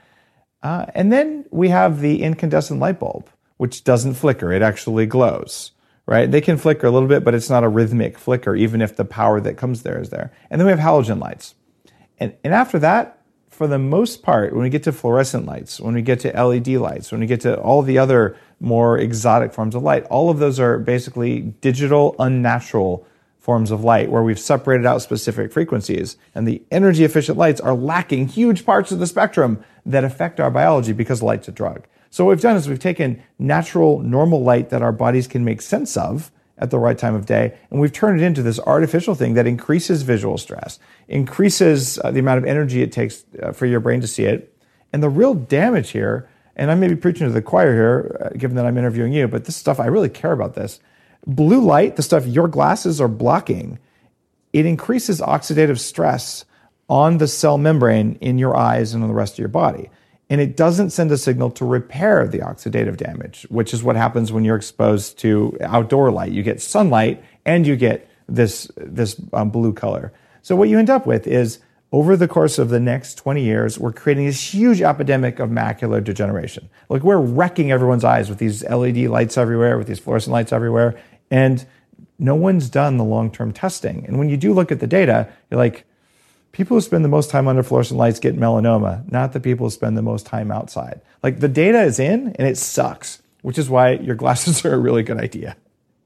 E: And then we have the incandescent light bulb, which doesn't flicker. It actually glows, right? They can flicker a little bit, but it's not a rhythmic flicker, even if the power that comes there is there. And then we have halogen lights. And after that, for the most part, when we get to fluorescent lights, when we get to LED lights, when we get to all the other more exotic forms of light, all of those are basically digital, unnatural forms of light where we've separated out specific frequencies. And the energy efficient lights are lacking huge parts of the spectrum that affect our biology because light's a drug. So what we've done is we've taken natural, normal light that our bodies can make sense of at the right time of day, and we've turned it into this artificial thing that increases visual stress, increases the amount of energy it takes for your brain to see it. And the real damage here, and I may be preaching to the choir here, given that I'm interviewing you, but this stuff, I really care about this. Blue light, the stuff your glasses are blocking, it increases oxidative stress on the cell membrane in your eyes and on the rest of your body. And it doesn't send a signal to repair the oxidative damage, which is what happens when you're exposed to outdoor light. You get sunlight and you get this blue color. So what you end up with is, over the course of the next 20 years, we're creating this huge epidemic of macular degeneration. Like, we're wrecking everyone's eyes with these LED lights everywhere, with these fluorescent lights everywhere, and no one's done the long-term testing. And when you do look at the data, you're like, people who spend the most time under fluorescent lights get melanoma, not the people who spend the most time outside. Like, the data is in, and it sucks, which is why your glasses are a really good idea.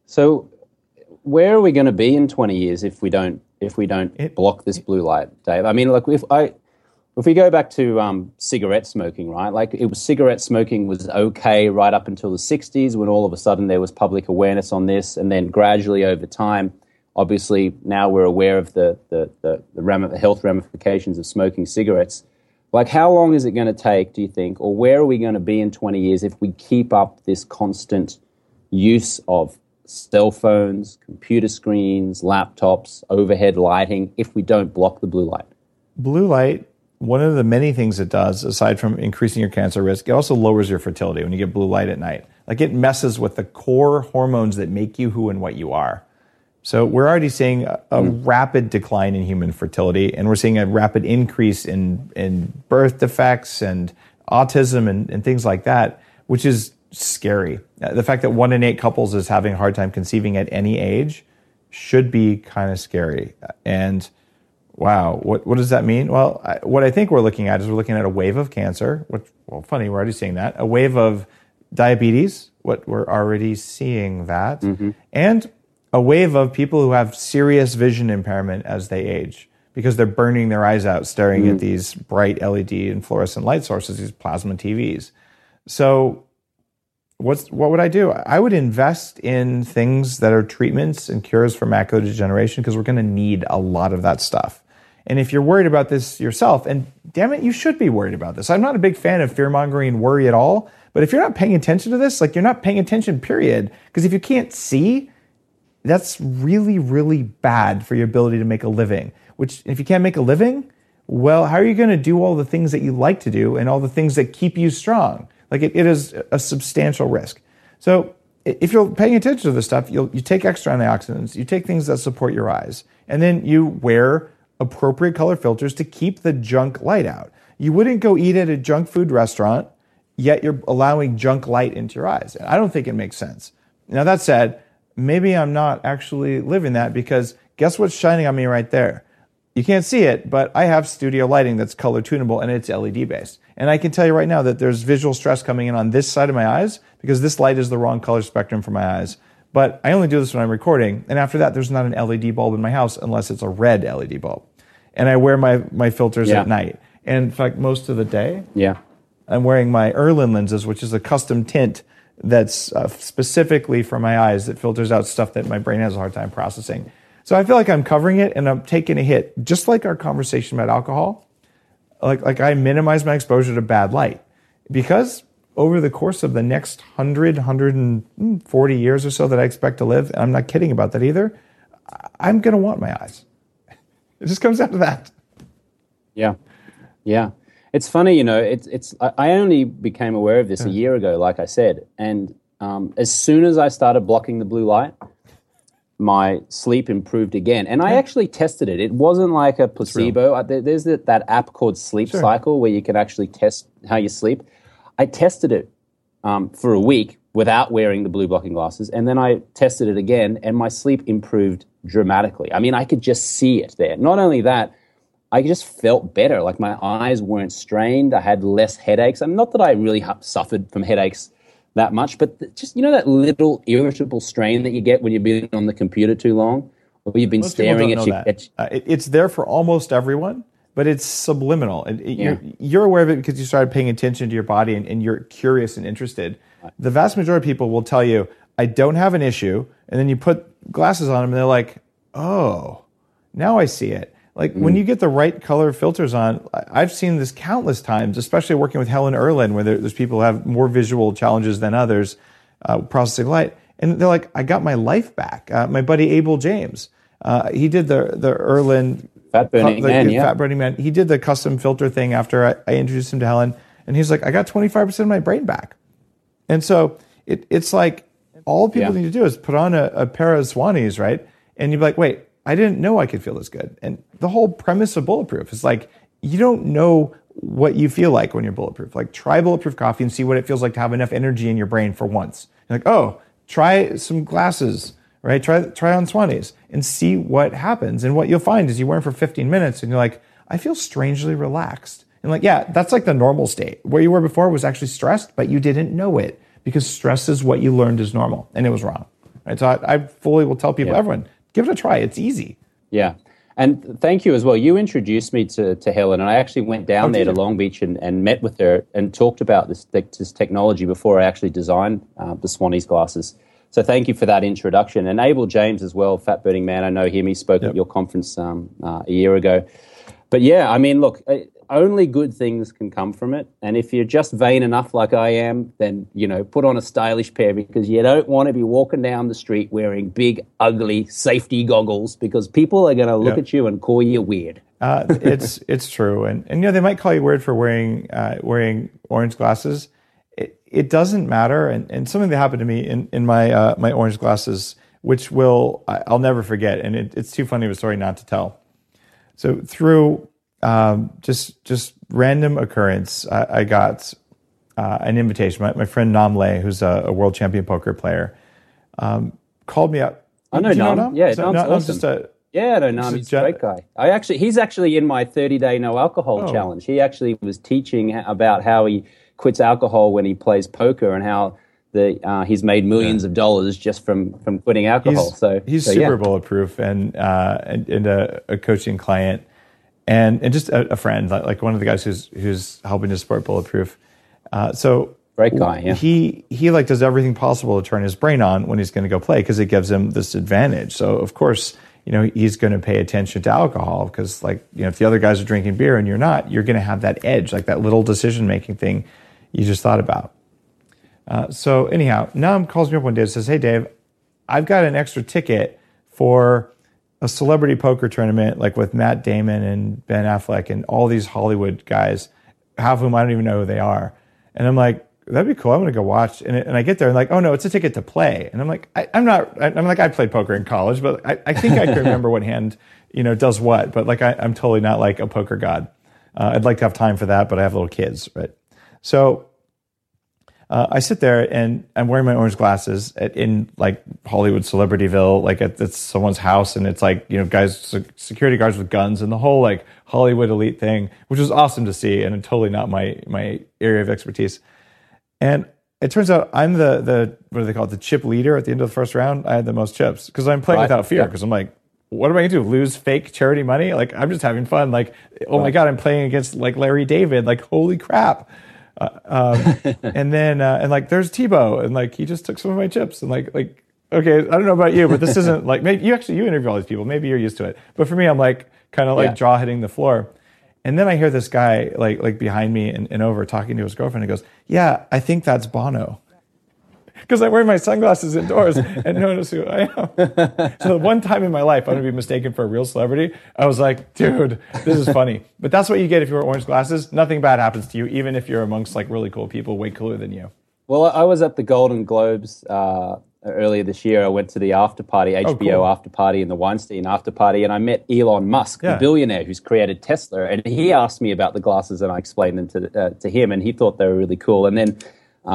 F: So where are we going to be in 20 years if we don't block this blue light, Dave? I mean, like, if we go back to cigarette smoking, right? Like, cigarette smoking was okay right up until the 60s, when all of a sudden there was public awareness on this, and then gradually over time, obviously now we're aware of the health ramifications of smoking cigarettes. Like, how long is it going to take, do you think, or where are we going to be in 20 years if we keep up this constant use of cell phones, computer screens, laptops, overhead lighting, if we don't block the blue light?
E: Blue light, one of the many things it does, aside from increasing your cancer risk, it also lowers your fertility when you get blue light at night. Like, it messes with the core hormones that make you who and what you are. So we're already seeing a rapid decline in human fertility, and we're seeing a rapid increase in birth defects and autism and things like that, which is scary. The fact that 1 in 8 couples is having a hard time conceiving at any age should be kind of scary. And wow, what does that mean? Well, what I think we're looking at is we're looking at a wave of cancer, which, well, funny, we're already seeing that. A wave of diabetes, what we're already seeing that. And a wave of people who have serious vision impairment as they age, because they're burning their eyes out staring at these bright LED and fluorescent light sources, these plasma TVs. So what would I do? I would invest in things that are treatments and cures for macular degeneration, because we're going to need a lot of that stuff. And if you're worried about this yourself, and damn it, you should be worried about this. I'm not a big fan of fear-mongering and worry at all, but if you're not paying attention to this, like, you're not paying attention, period. Because if you can't see, that's really, really bad for your ability to make a living. Which, if you can't make a living, well, how are you going to do all the things that you like to do and all the things that keep you strong? Like, it is a substantial risk. So if you're paying attention to this stuff, you take extra antioxidants, you take things that support your eyes, and then you wear appropriate color filters to keep the junk light out. You wouldn't go eat at a junk food restaurant, yet you're allowing junk light into your eyes. I don't think it makes sense. Now, that said, maybe I'm not actually living that, because guess what's shining on me right there? You can't see it, but I have studio lighting that's color tunable, and it's LED based. And I can tell you right now that there's visual stress coming in on this side of my eyes because this light is the wrong color spectrum for my eyes. But I only do this when I'm recording. And after that, there's not an LED bulb in my house unless it's a red LED bulb. And I wear my filters at night. And in fact, most of the day, I'm wearing my Erlen lenses, which is a custom tint that's specifically for my eyes that filters out stuff that my brain has a hard time processing. So I feel like I'm covering it and I'm taking a hit, just like our conversation about alcohol. Like I minimize my exposure to bad light, because over the course of the next 140 years or so that I expect to live, and I'm not kidding about that either, I'm going to want my eyes. It just comes down to that. Yeah. It's funny, I only became aware of this a year ago, like I said. And as soon as I started blocking the blue light, my sleep improved again. And I actually tested it. It wasn't like a placebo. There's that app called Sleep Cycle where you can actually test how you sleep. I tested it for a week without wearing the blue blocking glasses. And then I tested it again, and my sleep improved dramatically. I mean, I could just see it there. Not only that, I just felt better. Like, my eyes weren't strained. I had less headaches. And not that I really suffered from headaches that much, but just, that little irritable strain that you get when you've been on the computer too long, or you've been staring at your... It's there for almost everyone, but it's subliminal. You're aware of it because you started paying attention to your body and you're curious and interested. The vast majority of people will tell you, I don't have an issue, and then you put glasses on them and they're like, oh, now I see it. Like, when you get the right color filters on, I've seen this countless times, especially working with Helen Erlen, where there's people who have more visual challenges than others processing light. And they're like, I got my life back. My buddy Abel James, he did the Erlen...
F: Fat Burning Man,
E: Fat Burning Man. He did the custom filter thing after I introduced him to Helen. And he's like, I got 25% of my brain back. And so it's like, all people need to do is put on a pair of Swannies, right? And you'd be like, wait, I didn't know I could feel this good. And the whole premise of Bulletproof is like, you don't know what you feel like when you're bulletproof. Like, try Bulletproof coffee and see what it feels like to have enough energy in your brain for once. You're like, oh, try some glasses, right? Try on Swannies and see what happens. And what you'll find is you wear them for 15 minutes and you're like, I feel strangely relaxed. And like, yeah, that's like the normal state. Where you were before was actually stressed, but you didn't know it, because stress is what you learned is normal, and it was wrong. Right? So I fully will tell people, everyone, give it a try. It's easy.
F: Yeah. And thank you as well. You introduced me to Helen, and I actually went down there to Long Beach and met with her and talked about this technology before I actually designed the Swannies glasses. So thank you for that introduction. And Abel James as well, Fat Burning Man, I know him. He spoke at your conference a year ago. But yeah, I mean, look, only good things can come from it. And if you're just vain enough like I am, then, put on a stylish pair, because you don't want to be walking down the street wearing big, ugly safety goggles, because people are going to look at you and call you weird.
E: It's true. And they might call you weird for wearing orange glasses. It doesn't matter. And something that happened to me in my my orange glasses, which I'll never forget. And it's too funny of a story not to tell. So through just random occurrence, I got an invitation. My friend Nam Le, who's a world champion poker player, called me up.
F: I know Nam. Yeah, Nam's awesome. I know Nam. He's a great guy. He's actually in my 30-day no alcohol challenge. He actually was teaching about how he quits alcohol when he plays poker, and how he's made millions of dollars just from quitting alcohol.
E: He's super bulletproof and a coaching client. and just a friend, like one of the guys who's helping to support Bulletproof. So
F: great guy. Yeah.
E: He like does everything possible to turn his brain on when he's going to go play because it gives him this advantage. So of course, he's going to pay attention to alcohol because if the other guys are drinking beer and you're not, you're going to have that edge, like that little decision-making thing you just thought about. So anyhow, Nam calls me up one day and says, "Hey Dave, I've got an extra ticket for a celebrity poker tournament, like with Matt Damon and Ben Affleck and all these Hollywood guys, half of whom I don't even know who they are." And I'm like, "That'd be cool. I'm going to go watch." And I get there and like, "Oh no, it's a ticket to play." And I'm like, I played poker in college, but I think I can remember what hand, does what. But like, I'm totally not like a poker god. I'd like to have time for that, but I have little kids, right? So I sit there and I'm wearing my orange glasses in like Hollywood Celebrityville, like at someone's house. And it's like, guys, security guards with guns and the whole like Hollywood elite thing, which was awesome to see. And totally not my area of expertise. And it turns out I'm the what do they call it? The chip leader at the end of the first round. I had the most chips because I'm playing without fear. Because I'm like, what am I going to do? Lose fake charity money? Like, I'm just having fun. Like, oh my God, I'm playing against like Larry David. Like, holy crap. And then, and like, there's Tebow, and like, he just took some of my chips, and like, okay, I don't know about you, but this isn't like, maybe you interview all these people, maybe you're used to it, but for me, I'm like, kind of like jaw hitting the floor. And then I hear this guy like behind me and over talking to his girlfriend, and goes, "Yeah, I think that's Bono." Because I'm wearing my sunglasses indoors and no one knows who I am. So one time in my life, I'm going to be mistaken for a real celebrity. I was like, dude, this is funny. But that's what you get if you wear orange glasses. Nothing bad happens to you, even if you're amongst like really cool people, way cooler than you.
F: Well, I was at the Golden Globes earlier this year. I went to the after party, HBO after party, and the Weinstein after party, and I met Elon Musk, the billionaire who's created Tesla. And he asked me about the glasses, and I explained them to him, and he thought they were really cool. And then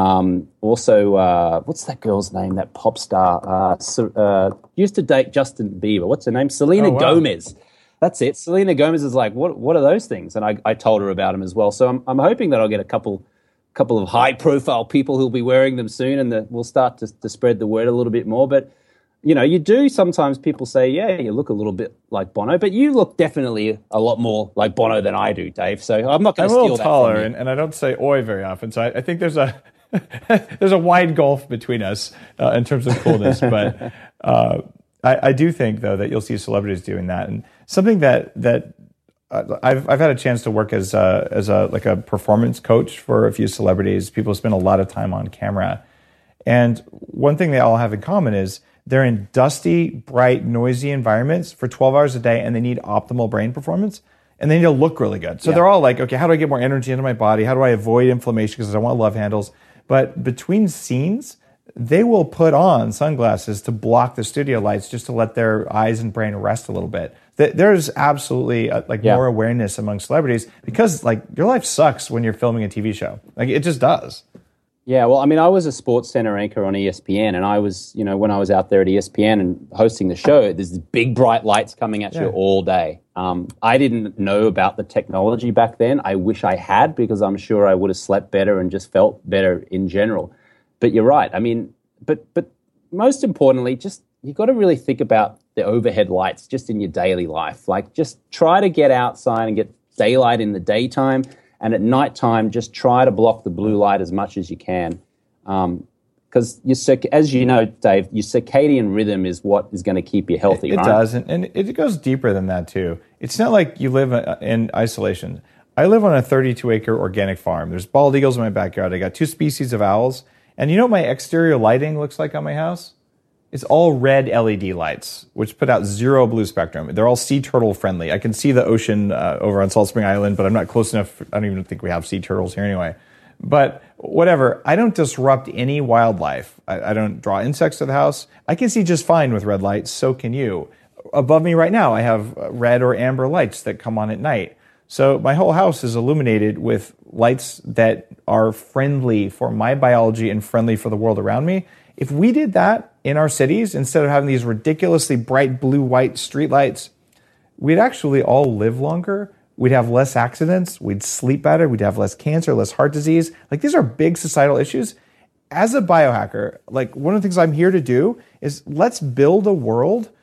F: also, what's that girl's name? That pop star used to date Justin Bieber. What's her name? Selena Gomez. That's it. Selena Gomez is like, what are those things? And I told her about them as well. So I'm hoping that I'll get a couple of high profile people who'll be wearing them soon, and that we'll start to spread the word a little bit more. But you do sometimes people say, yeah, you look a little bit like Bono, but you look definitely a lot more like Bono than I do, Dave. So I'm not going to steal that. I'm a little taller,
E: and I don't say "oi" very often. So I think there's a there's a wide gulf between us in terms of coolness, but I do think though that you'll see celebrities doing that, and something that I've had a chance to work as a performance coach for a few celebrities. People spend a lot of time on camera, and one thing they all have in common is they're in dusty, bright, noisy environments for 12 hours a day, and they need optimal brain performance. And they need to look really good. So they're all like, okay, how do I get more energy into my body? How do I avoid inflammation because I want love handles? But between scenes, they will put on sunglasses to block the studio lights just to let their eyes and brain rest a little bit. There's absolutely more awareness among celebrities because like your life sucks when you're filming a TV show. Like it just does.
F: Yeah, well, I mean, I was a sports center anchor on ESPN, and I was, when I was out there at ESPN and hosting the show, there's these big bright lights coming at you all day. I didn't know about the technology back then. I wish I had, because I'm sure I would have slept better and just felt better in general. But you're right. I mean, but most importantly, just you've got to really think about the overhead lights just in your daily life. Like, just try to get outside and get daylight in the daytime. And at nighttime, just try to block the blue light as much as you can. Because, as you know, Dave, your circadian rhythm is what is going to keep you healthy, right?
E: It does, and it goes deeper than that, too. It's not like you live in isolation. I live on a 32-acre organic farm. There's bald eagles in my backyard. I got 2 species of owls. And you know what my exterior lighting looks like on my house? It's all red LED lights, which put out 0 blue spectrum. They're all sea turtle friendly. I can see the ocean over on Salt Spring Island, but I'm not close enough. I don't even think we have sea turtles here anyway. But whatever, I don't disrupt any wildlife. I don't draw insects to the house. I can see just fine with red lights, so can you. Above me right now, I have red or amber lights that come on at night. So my whole house is illuminated with lights that are friendly for my biology and friendly for the world around me. If we did that in our cities, instead of having these ridiculously bright blue-white streetlights, we'd actually all live longer. We'd have less accidents. We'd sleep better. We'd have less cancer, less heart disease. Like, these are big societal issues. As a biohacker, like, one of the things I'm here to do is let's build a world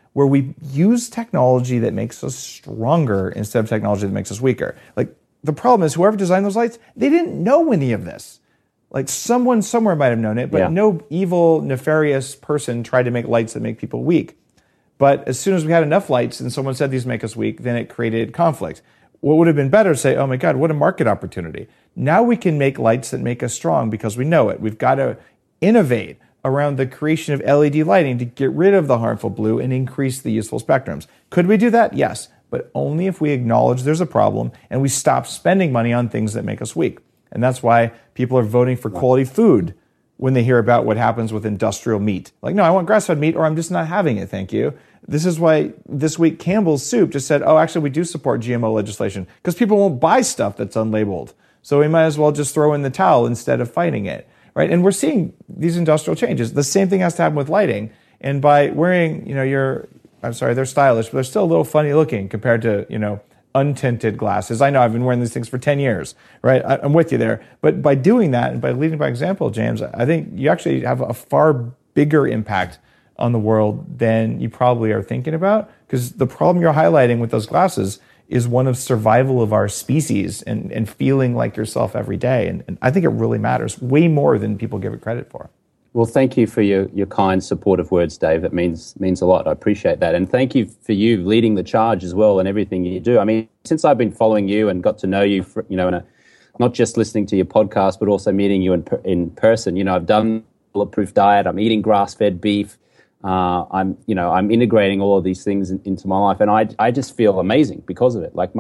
E: where we use technology that makes us stronger instead of technology that makes us weaker. Like, the problem is whoever designed those lights, they didn't know any of this. Like, someone somewhere might have known it, but no evil, nefarious person tried to make lights that make people weak. But as soon as we had enough lights and someone said these make us weak, then it created conflict. What would have been better to say, oh my God, what a market opportunity. Now we can make lights that make us strong because we know it. We've got to innovate around the creation of LED lighting to get rid of the harmful blue and increase the useful spectrums. Could we do that? Yes, but only if we acknowledge there's a problem and we stop spending money on things that make us weak. And that's why people are voting for quality food when they hear about what happens with industrial meat. Like, no, I want grass-fed meat or I'm just not having it, thank you. This is why this week Campbell's Soup just said, oh, actually, we do support GMO legislation because people won't buy stuff that's unlabeled. So we might as well just throw in the towel instead of fighting it, right? And we're seeing these industrial changes. The same thing has to happen with lighting. And by wearing, they're stylish, but they're still a little funny looking compared to, untinted glasses. I know I've been wearing these things for 10 years, right? I'm with you there. But by doing that and by leading by example, James, I think you actually have a far bigger impact on the world than you probably are thinking about, because the problem you're highlighting with those glasses is one of survival of our species and feeling like yourself every day. And I think it really matters way more than people give it credit for.
F: Well, thank you for your kind, supportive words, Dave. It means a lot. I appreciate that. And thank you for you leading the charge as well and everything you do. I mean, since I've been following you and got to know you, not just listening to your podcast, but also meeting you in person, I've done Bulletproof Diet. I'm eating grass-fed beef. I'm integrating all of these things into my life. And I just feel amazing because of it. Like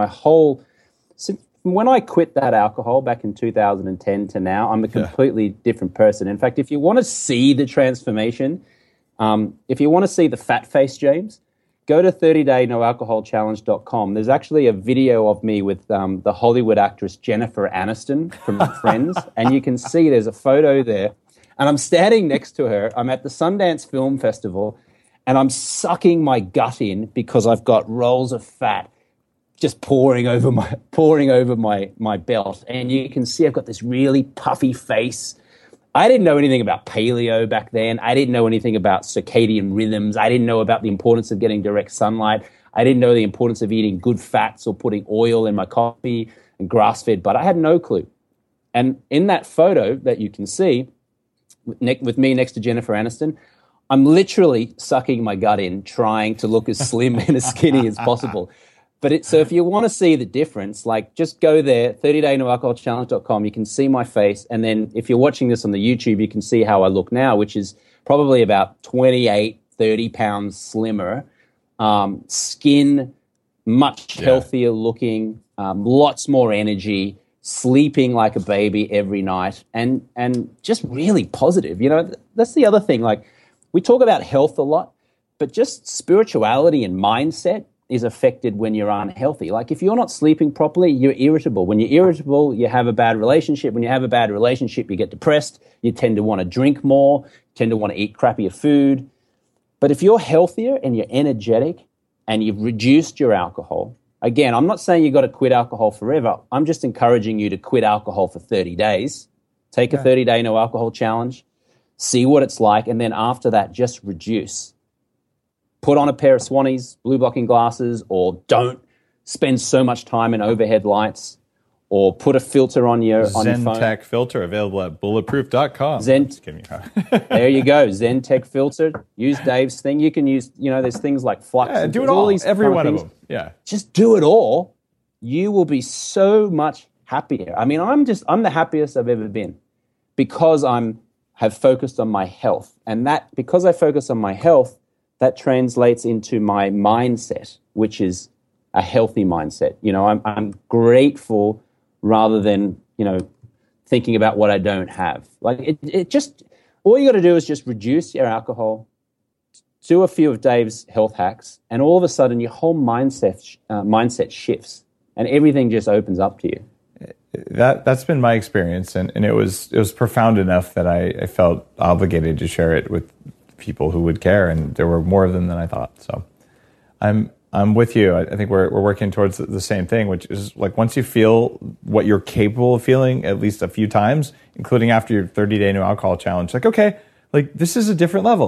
F: since when I quit that alcohol back in 2010 to now, I'm a completely different person. In fact, if you want to see the transformation, if you want to see the fat face, James, go to 30daynoalcoholchallenge.com. There's actually a video of me with the Hollywood actress Jennifer Aniston from Friends, and you can see there's a photo there. And I'm standing next to her. I'm at the Sundance Film Festival, and I'm sucking my gut in because I've got rolls of fat just pouring over my belt. And you can see I've got this really puffy face. I didn't know anything about paleo back then. I didn't know anything about circadian rhythms. I didn't know about the importance of getting direct sunlight. I didn't know the importance of eating good fats or putting oil in my coffee and grass-fed, but I had no clue. And in that photo that you can see, with me next to Jennifer Aniston, I'm literally sucking my gut in, trying to look as slim and as skinny as possible. So if you want to see the difference, like, just go there, 30daynoalcoholchallenge.com. You can see my face. And then if you're watching this on the YouTube, you can see how I look now, which is probably about 28, 30 pounds slimmer. Skin, much healthier looking, lots more energy, sleeping like a baby every night, and just really positive. That's the other thing. Like, we talk about health a lot, but just spirituality and mindset is affected when you're unhealthy. Like, if you're not sleeping properly, you're irritable. When you're irritable, you have a bad relationship. When you have a bad relationship, you get depressed. You tend to want to drink more, tend to want to eat crappier food. But if you're healthier and you're energetic and you've reduced your alcohol, again, I'm not saying you've got to quit alcohol forever. I'm just encouraging you to quit alcohol for 30 days. Take a 30-day no alcohol challenge, see what it's like, and then after that, just reduce. Put on a pair of Swannies, blue blocking glasses, or don't spend so much time in overhead lights, or put a filter on your phone.
B: ZenTech filter available at bulletproof.com.
F: There you go. ZenTech filter. Use Dave's thing. You can use, there's things like flux.
E: Yeah, do it all. Every one of them. Yeah.
F: Just do it all. You will be so much happier. I mean, I'm the happiest I've ever been because have focused on my health. And that, because I focus on my health, that translates into my mindset, which is a healthy mindset. I'm grateful rather than, thinking about what I don't have. Like, it just, all you got to do is just reduce your alcohol, do a few of Dave's health hacks, and all of a sudden your whole mindset shifts and everything just opens up to you.
E: That's been my experience, and it was profound enough that I felt obligated to share it with people who would care, and there were more of them than I thought. So I'm with you. I think we're working towards the same thing, which is like, once you feel what you're capable of feeling at least a few times, including after your 30-day no alcohol challenge, like, okay, like, this is a different level.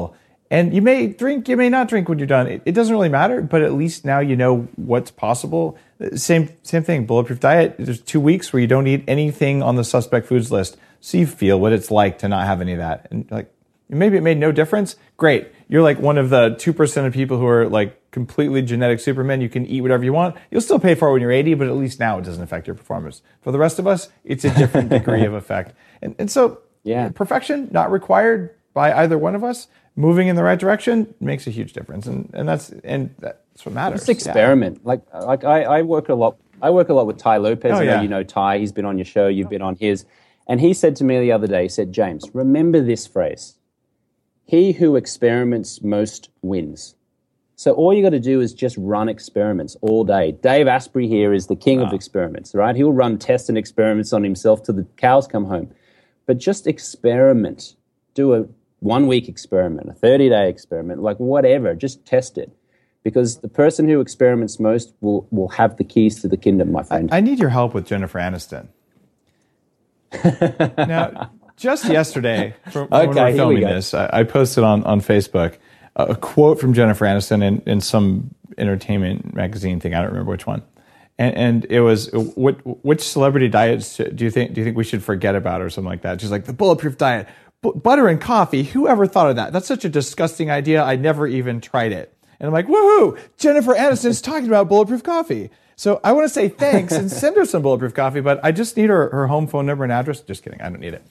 E: And you may drink, you may not drink when you're done. It doesn't really matter, but at least now you know what's possible. Same thing, Bulletproof Diet. There's 2 weeks where you don't eat anything on the suspect foods list. So you feel what it's like to not have any of that. And like, maybe it made no difference. Great. You're like one of the 2% of people who are like completely genetic supermen. You can eat whatever you want. You'll still pay for it when you're 80, but at least now it doesn't affect your performance. For the rest of us, it's a different degree of effect. And so perfection, not required by either one of us. Moving in the right direction makes a huge difference, and that's what matters.
F: Just experiment. Yeah. Like I work a lot. I work a lot with Ty Lopez. I know you know Ty. He's been on your show. You've been on his. And he said to me the other day, he said, James, remember this phrase: "He who experiments most wins." So all you got to do is just run experiments all day. Dave Asprey here is the king of experiments, right? He'll run tests and experiments on himself till the cows come home. But just experiment. Do a 1 week experiment, a 30-day experiment, like whatever, just test it. Because the person who experiments most will have the keys to the kingdom, my friend.
E: I need your help with Jennifer Aniston. Now, just yesterday, when we're filming this, I posted on Facebook a quote from Jennifer Aniston in some entertainment magazine thing. I don't remember which one. And it was, which celebrity diets do you think we should forget about or something like that? She's like, the Bulletproof Diet. Butter and coffee, whoever thought of that? That's such a disgusting idea. I never even tried it. And I'm like, woohoo, Jennifer Aniston's talking about Bulletproof Coffee. So I want to say thanks and send her some Bulletproof Coffee, but I just need her home phone number and address. Just kidding, I don't need it.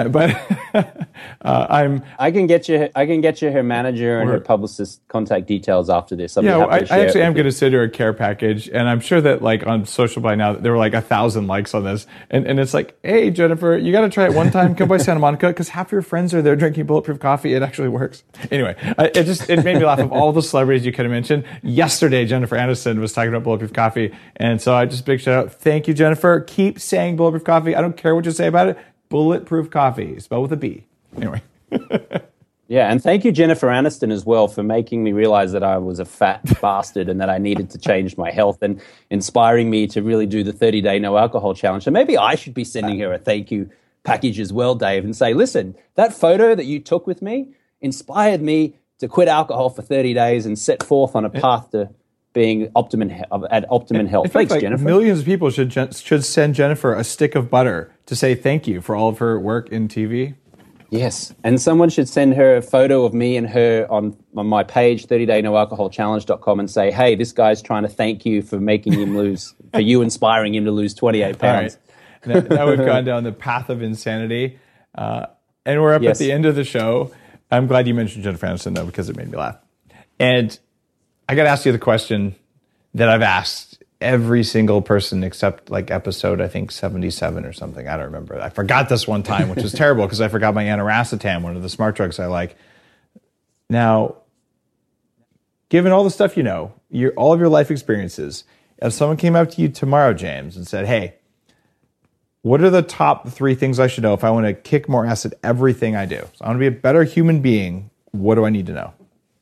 F: I can get you her manager and her publicist contact details after this.
E: I actually am going to send her a care package, and I'm sure that like on social by now there were like 1,000 likes on this, and it's like, hey Jennifer, you got to try it one time. Come by Santa Monica because half your friends are there drinking Bulletproof Coffee. It actually works. Anyway, it made me laugh. Of all the celebrities you could have mentioned, yesterday Jennifer Aniston was talking about Bulletproof Coffee. And so I just big shout out. Thank you, Jennifer. Keep saying Bulletproof Coffee. I don't care what you say about it. Bulletproof Coffee, spelled with a B. Anyway.
F: Yeah, and thank you, Jennifer Aniston, as well, for making me realize that I was a fat bastard and that I needed to change my health and inspiring me to really do the 30-day no alcohol challenge. So maybe I should be sending her a thank you package as well, Dave, and say, listen, that photo that you took with me inspired me to quit alcohol for 30 days and set forth on a path to being at optimum health. Thanks, Jennifer.
E: Millions of people should send Jennifer a stick of butter to say thank you for all of her work in TV.
F: Yes, and someone should send her a photo of me and her on my page, 30daynoalcoholchallenge.com, and say, hey, this guy's trying to thank you for making him lose, for you inspiring him to lose 28 pounds.
E: All right. Now we've gone down the path of insanity, and we're up at the end of the show. I'm glad you mentioned Jennifer Aniston, though, because it made me laugh. And I got to ask you the question that I've asked every single person except like episode, I think 77 or something. I don't remember. I forgot this one time, which was terrible because I forgot my aniracetam, one of the smart drugs I like. Now, given all the stuff you know, all of your life experiences, if someone came up to you tomorrow, James, and said, hey, what are the top 3 things I should know if I want to kick more ass at everything I do? So I want to be a better human being. What do I need to know?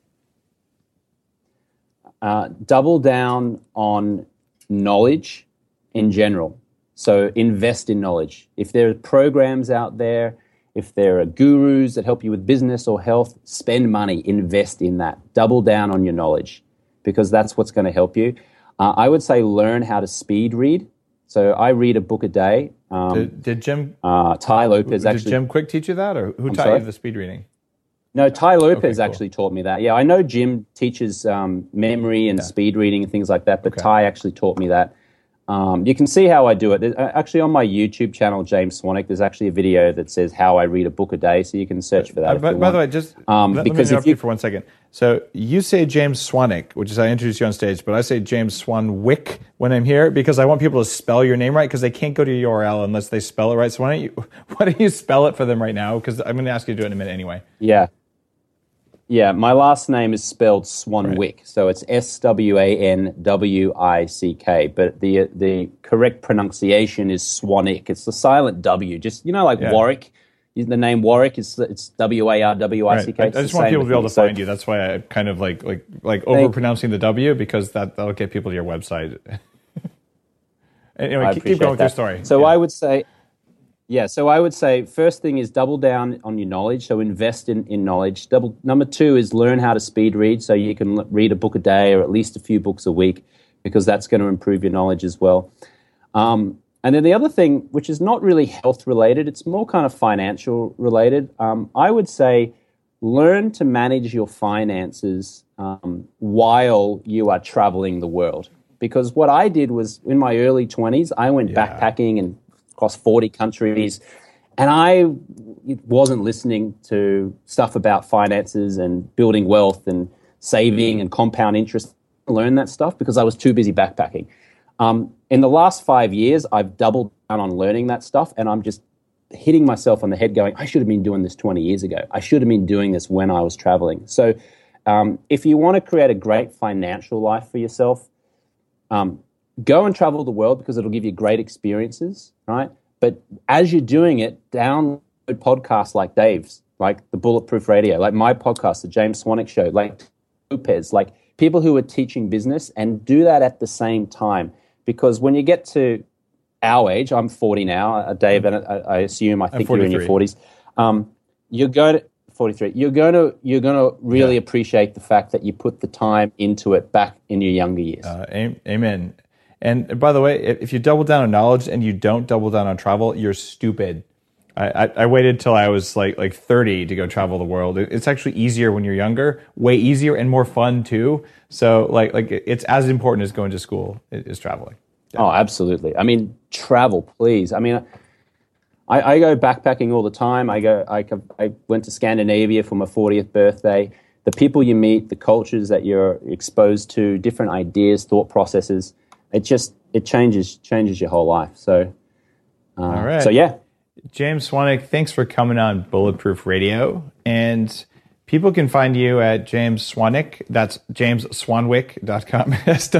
F: Double down on knowledge in general. So invest in knowledge. If there are programs out there, if there are gurus that help you with business or health, spend money, invest in that. Double down on your knowledge because that's what's going to help you. I would say learn how to speed read. So I read a book a day.
E: Did Jim
F: Ty Lopez
E: did Jim Quick teach you that, or who taught you the speed reading?
F: No, Ty Lopez actually taught me that. Yeah, I know Jim teaches memory and speed reading and things like that, but Ty actually taught me that. You can see how I do it. Actually, on my YouTube channel, James Swanwick, there's actually a video that says how I read a book a day, so you can search for that.
E: By the way, just let me interrupt you for 1 second. So you say James Swanwick, which is how I introduce you on stage, but I say James Swanwick when I'm here because I want people to spell your name right because they can't go to your URL unless they spell it right. So why don't you spell it for them right now? Because I'm going to ask you to do it in a minute anyway.
F: Yeah, my last name is spelled Swanwick, right. So it's Swanwick, but the correct pronunciation is Swanwick. It's the silent W, just Warwick. The name Warwick it's Warwick.
E: Right. I just want people to be able to find you. That's why I kind of like overpronouncing the W because that'll get people to your website. Anyway, keep going with your story.
F: So I would say. Yeah, so I would say first thing is double down on your knowledge. So invest in knowledge. Number two is learn how to speed read. So you can read a book a day or at least a few books a week, because that's going to improve your knowledge as well. And then the other thing, which is not really health related, it's more kind of financial related. I would say learn to manage your finances while you are traveling the world. Because what I did was in my early 20s, I went backpacking and across 40 countries, and I wasn't listening to stuff about finances and building wealth and saving and compound interest. Learn that stuff because I was too busy backpacking. In the last 5 years, I've doubled down on learning that stuff, and I'm just hitting myself on the head going, I should have been doing this 20 years ago. I should have been doing this when I was traveling. So if you want to create a great financial life for yourself, go and travel the world because it'll give you great experiences, right? But as you're doing it, download podcasts like Dave's, like the Bulletproof Radio, like my podcast, the James Swanwick Show, like Lopez, like people who are teaching business, and do that at the same time. Because when you get to our age, I'm 40 now, Dave, and I assume I think you're in your 40s. You're going to 43. You're going to really appreciate the fact that you put the time into it back in your younger years.
E: Amen. And by the way, if you double down on knowledge and you don't double down on travel, you're stupid. I waited till I was like 30 to go travel the world. It's actually easier when you're younger, way easier and more fun too. So like it's as important as going to school is traveling. Yeah.
F: Oh, absolutely. I mean, travel, please. I mean, I go backpacking all the time. I went to Scandinavia for my 40th birthday. The people you meet, the cultures that you're exposed to, different ideas, thought processes, it changes your whole life. So,
E: all right.
F: So yeah.
E: James Swanwick, thanks for coming on Bulletproof Radio. And people can find you at James Swanwick. That's jamesswanwick.com.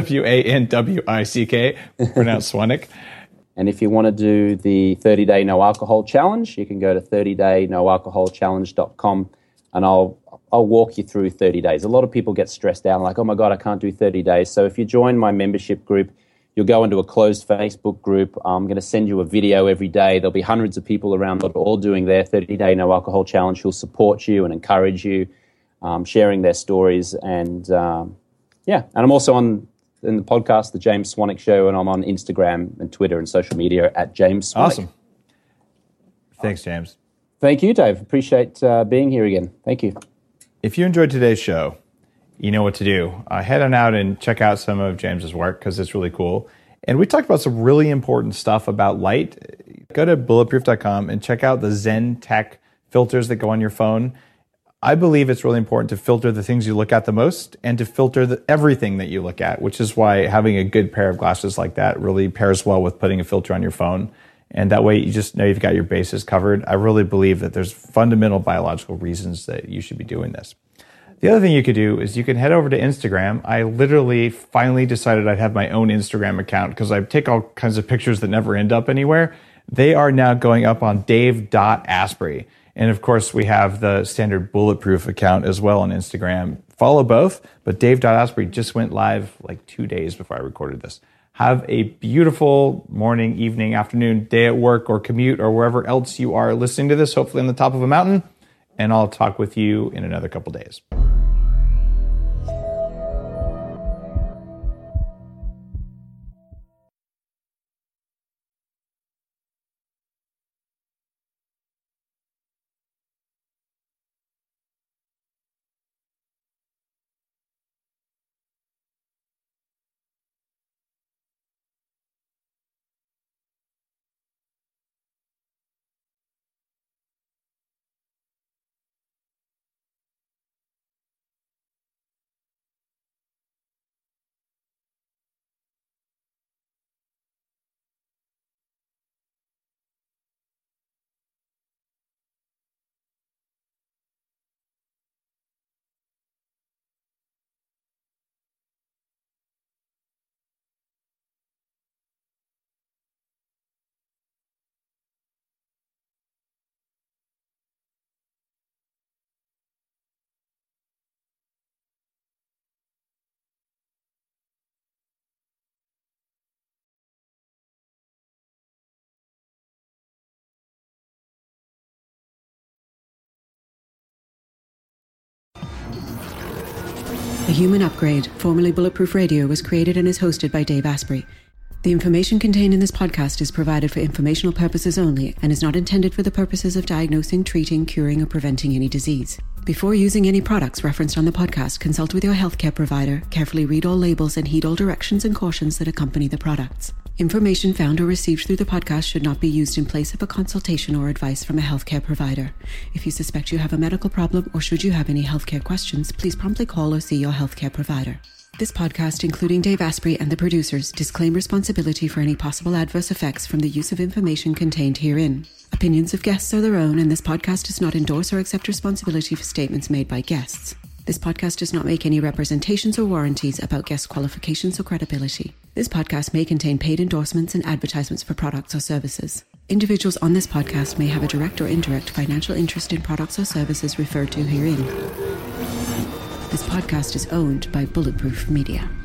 E: SWANWICK, pronounced Swanwick.
F: And if you want to do the 30-day no alcohol challenge, you can go to 30daynoalcoholchallenge.com, and I'll walk you through 30 days. A lot of people get stressed out, like, oh my God, I can't do 30 days. So if you join my membership group, you'll go into a closed Facebook group. I'm going to send you a video every day. There'll be hundreds of people around that are all doing their 30-day no alcohol challenge who'll support you and encourage you, sharing their stories. And and I'm also in the podcast, The James Swanwick Show, and I'm on Instagram and Twitter and social media at James Swanwick.
E: Awesome. Thanks, James.
F: Thank you, Dave. Appreciate being here again. Thank you.
E: If you enjoyed today's show, you know what to do. Head on out and check out some of James's work because it's really cool. And we talked about some really important stuff about light. Go to bulletproof.com and check out the Zen Tech filters that go on your phone. I believe it's really important to filter the things you look at the most and to filter everything that you look at, which is why having a good pair of glasses like that really pairs well with putting a filter on your phone. And that way you just know you've got your bases covered. I really believe that there's fundamental biological reasons that you should be doing this. The other thing you could do is you can head over to Instagram. I literally finally decided I'd have my own Instagram account because I take all kinds of pictures that never end up anywhere. They are now going up on dave.asprey. And of course, we have the standard Bulletproof account as well on Instagram. Follow both, but dave.asprey just went live like 2 days before I recorded this. Have a beautiful morning, evening, afternoon, day at work or commute or wherever else you are listening to this, hopefully on the top of a mountain. And I'll talk with you in another couple days.
A: The Human Upgrade, formerly Bulletproof Radio, was created and is hosted by Dave Asprey. The information contained in this podcast is provided for informational purposes only and is not intended for the purposes of diagnosing, treating, curing, or preventing any disease. Before using any products referenced on the podcast, consult with your healthcare provider, carefully read all labels, and heed all directions and cautions that accompany the products. Information found or received through the podcast should not be used in place of a consultation or advice from a healthcare provider. If you suspect you have a medical problem or should you have any healthcare questions, please promptly call or see your healthcare provider. This podcast, including Dave Asprey and the producers, disclaim responsibility for any possible adverse effects from the use of information contained herein. Opinions of guests are their own, and this podcast does not endorse or accept responsibility for statements made by guests. This podcast does not make any representations or warranties about guest qualifications or credibility. This podcast may contain paid endorsements and advertisements for products or services. Individuals on this podcast may have a direct or indirect financial interest in products or services referred to herein. This podcast is owned by Bulletproof Media.